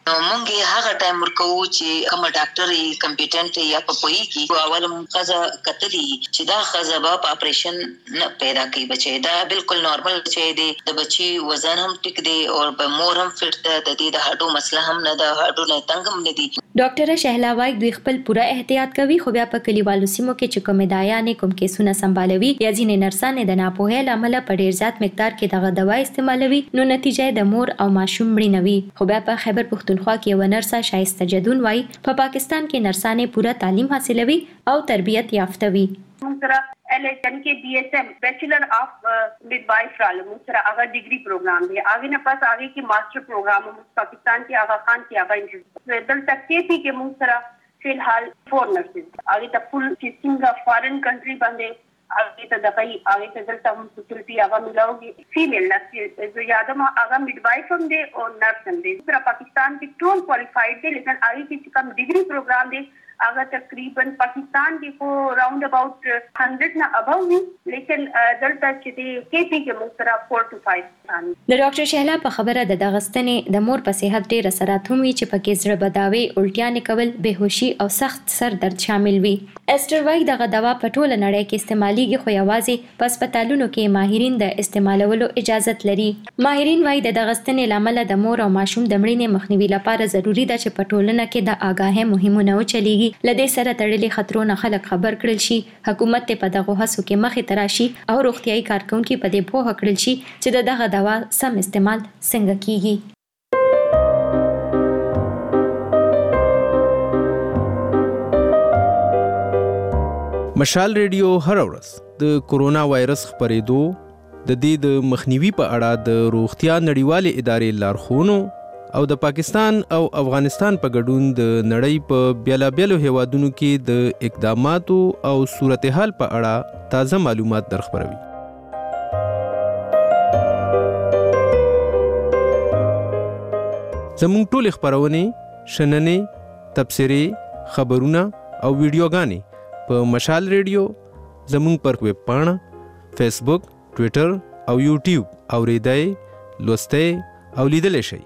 نو مونږ هغه ټایم ورکو چې کوم ډاکټر یې کمپیټنټ یا په پوي کې اول مخزه کتلی چې دا خزه په اپریشن نه پیدا کوي بچي دا بالکل نارمل بچي دی د بچي وزن هم ټیک دی او په مور هم فټ ده د دې د هډو مسله هم نه ده هډو نه تنګ هم نه دي. ډاکټر شهلا وايي دوی خپل پوره احتیاط کوي خو بیا په کلیوالو سیمو کې چې کوم دایانې کوم کیسونه سمبالوي یا ځینې نرسانې د ناپوهۍ لامل په ډیر زیات مقدار کې دغه دوا استعمالوي نو نتیجه د مور او ماشوم مړینوي. خو بیا په خیبر پختونخوا کې یو نرسه شایسته جدون وايي په پا پاکستان کې نرسانې پوره تعلیم حاصلوي او تربیت یافته وي. موږ L H N K B S M bachelor of midwife रालम सर आगा डिग्री प्रोग्राम है आगे न पास आगे की मास्टर प्रोग्राम पाकिस्तान के आगा खान के आगा इंस्टीट्यूट तक के पी के मुसरा फिलहाल फोर नर्सेज आगे तक फुल सिंगा फॉरेन कंट्री बंदे आगे तक दवाई आगे तक दलता हम फैसिलिटी आगा मिलाओगे फीमेल नर्स जो यादव आगा मिडवाइफ हम दे और नर्स हम दे दूसरा पाकिस्तान के टोन क्वालिफाइड दे लेकिन आगे की कम डिग्री प्रोग्राम दे आगा तकरीबन पाकिस्तान के को राउंड अबाउट हंड्रेड ना अबव हुई लेकिन दलता چې के पी के मुस्तरा फोर टू फाइव د ډاکټر شهلا په خبره د دغستنې د مور په صحت ډېر اثرات هم وي چې پکې زړه بداوي الټیانې کول بهوشي او سخت سر درد شامل وي. استر وايي دغه دوا په ټوله نړۍ کې استعماليږي خو یوازې په هسپتالونو کې ماهرین د استعمالولو اجازه لري. ماهرین وايي د دغستنې لامل د مور او ماشوم د مړینې مخنیوي لپاره ضروری ده چې په ټولنه کې د آگاهۍ مهمونه وچلېږي لدې سره تړلې خطرونه خلک خبر کړل شي حکومت ته په دغه هڅو کې مخې تراشي او روغتيایي کارکونکو په دې پوهه کړل شي چې دغه دوا سم استعمال څنګه کیږي. مشال ریډیو هر ورځ د کورونا وایرس خپرېدو د دې د مخنیوي په اړه د روغتیا نړیوالې ادارې لارښوونو او د پاکستان او افغانستان په ګډون د نړۍ په بیلابیلو هیوادونو کې د اقداماتو او صورتحال په اړه تازه معلومات درخبروي. زموږ ټول خبرونه شننې تبصرې خبرونه او ویډیوګانې په مشال ریډیو زموږ پر ویب پاڼه فیسبوک ټوئیټر او یوټیوب اوریدای لوستای او لیدل شي.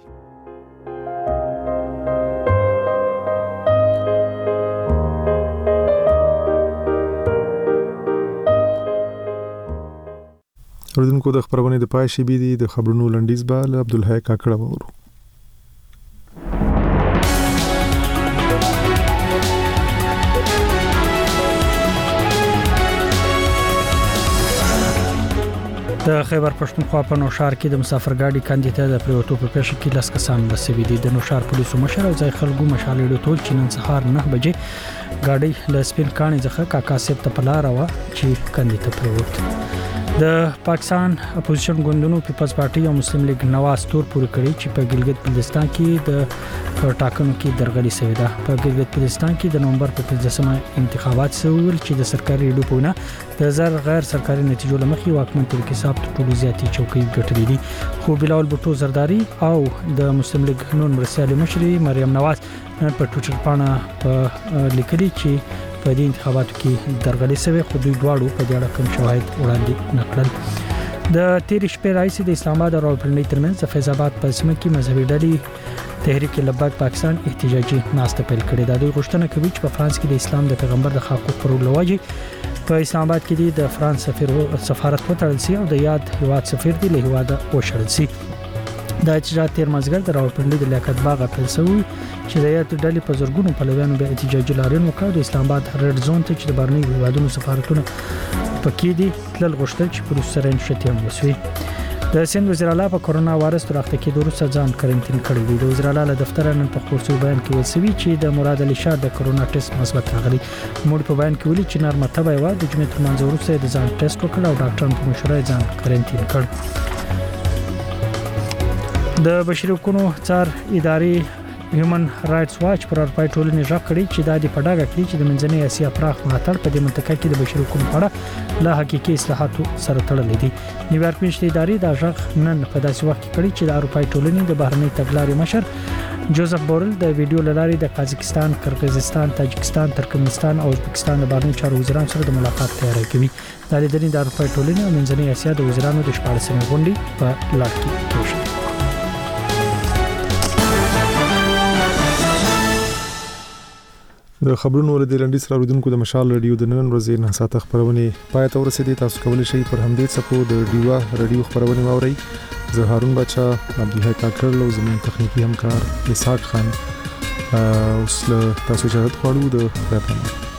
اوردونکو د خبرونه د پای شي بي دي د خبرونو لنډیز بال عبدالحی کاکړه وورو. د خیبر پښتونخوا په نوشار کې د مسافرګاډي کاندیدا د پریوتو په پیښه کې لاس کسان رسېدلي دي. د نوشار پولیسو مشر او ځای خلکو مشالې ټول چې نن سهار نه بجې ګاډي له سپین کاني څخه کاکا سیب ته پلار وا چې کاندیدا پریوت. د پاکستان اپوزیشن ګوندونو پیپلز پارټي او مسلم لیگ نواز تور پورې کړی چې په ګلګت بلتستان کې د ټاکنو کې درغلي شوې ده. په ګلګت بلتستان کې د نومبر په پنځمه انتخابات سوول چې د سرکاري ډوپونه د زر غیر سرکاري نتیجو لمخې واکمن تحریک انصاف ټولو زیاتې چوکۍ ګټلې دي. خو بلاول بوټو زرداری او د مسلم لیگ نون مرسیالي مشري مریم نواز نن په ټویټر باندې په لیکلي چې په دې انتخاباتو کې درغلي شوی خو دوی دواړو په دې اړه کوم شواهد وړاندې نکړل. د تیر شپې راځي د اسلام آباد او راولپنډۍ ترمنځ د فیض آباد په سیمه کې مذهبي ډلې تحریک لبیک پاکستان احتجاجي ناسته پیل کړې ده. دوی غوښتنه کوي چې په فرانس کې د اسلام د پیغمبر د حقوقو پر وړاندې په اسلام آباد کې د فرانس سفیر سفارت وتړل شي او د یاد هیواد سفیر دی له هیواده وشړل شي. د احتجاج تیر مازګر د راولپنډۍ د لیاقت باغ پیل شوی چې د یاد ډلې په زورګونو پلویانو به احتجاجي لاریون وکړ. د اسلام آباد ریډ زون ته چې د بهرنیو هیوادونو سفارتونه پکې دي تل غوښتل چې پولیس سره نشته هم وسوي. د سند وزیر اعلی په کورونا وایرس تر وخت کې د روسا ځان کارنټین کړی دی. د وزیر اعلی له دفتر نن په خصوصي بیان کې وسوي چې د مراد علي شاه د کورونا ټیسټ مثبت راغلی. موږ په بیان کې ویلي چې نرمه تبه یو د جمعې تر منځ وروسته د ځان ټیسټ وکړ او ډاکټر په مشوره ځان کارنټین کړ. د بشري حقوقو څار ادارې هیومن رائټس واچ پر اړه ټولنې ژغ کړي چې د دې پډاګه کړي چې د منځنۍ اسیا پراخ ملاتړ په دې منطقه کې د بشري حقوقو په اړه له حقيقي اصلاحاتو سره تړلې دي. نیویارک میشتې ادارې دا ژغ نن په داسې وخت کې کړي چې د اروپای ټولنې د بهرنۍ تګلارې مشر جوزف بورل د ویډیو لارې د قازقستان، قرغیزستان، تاجکستان، ترکمنستان او ازبکستان د بهرنۍ چارو وزیرانو سره د ملاقات تیاری کوي. د لیدنې د اروپای ټولنې او منځنۍ اسیا د وزیرانو د شپاړسمې غونډې په لړ کې کېږي. د خبرونو ول د لنډیس راوړونکو د مشال رادیو د نن ورځې نه ساته خبرونه پای ته ورسېدي. تاسو کولی شئ پر همدې څپو د ډیوا رادیو خبرونه واورئ. زه هارون بچا عبدالحی کاکړ له زموږ تخنیکی همکار اسحاق خان اوس له تاسو اجازه غواړو د خبرونه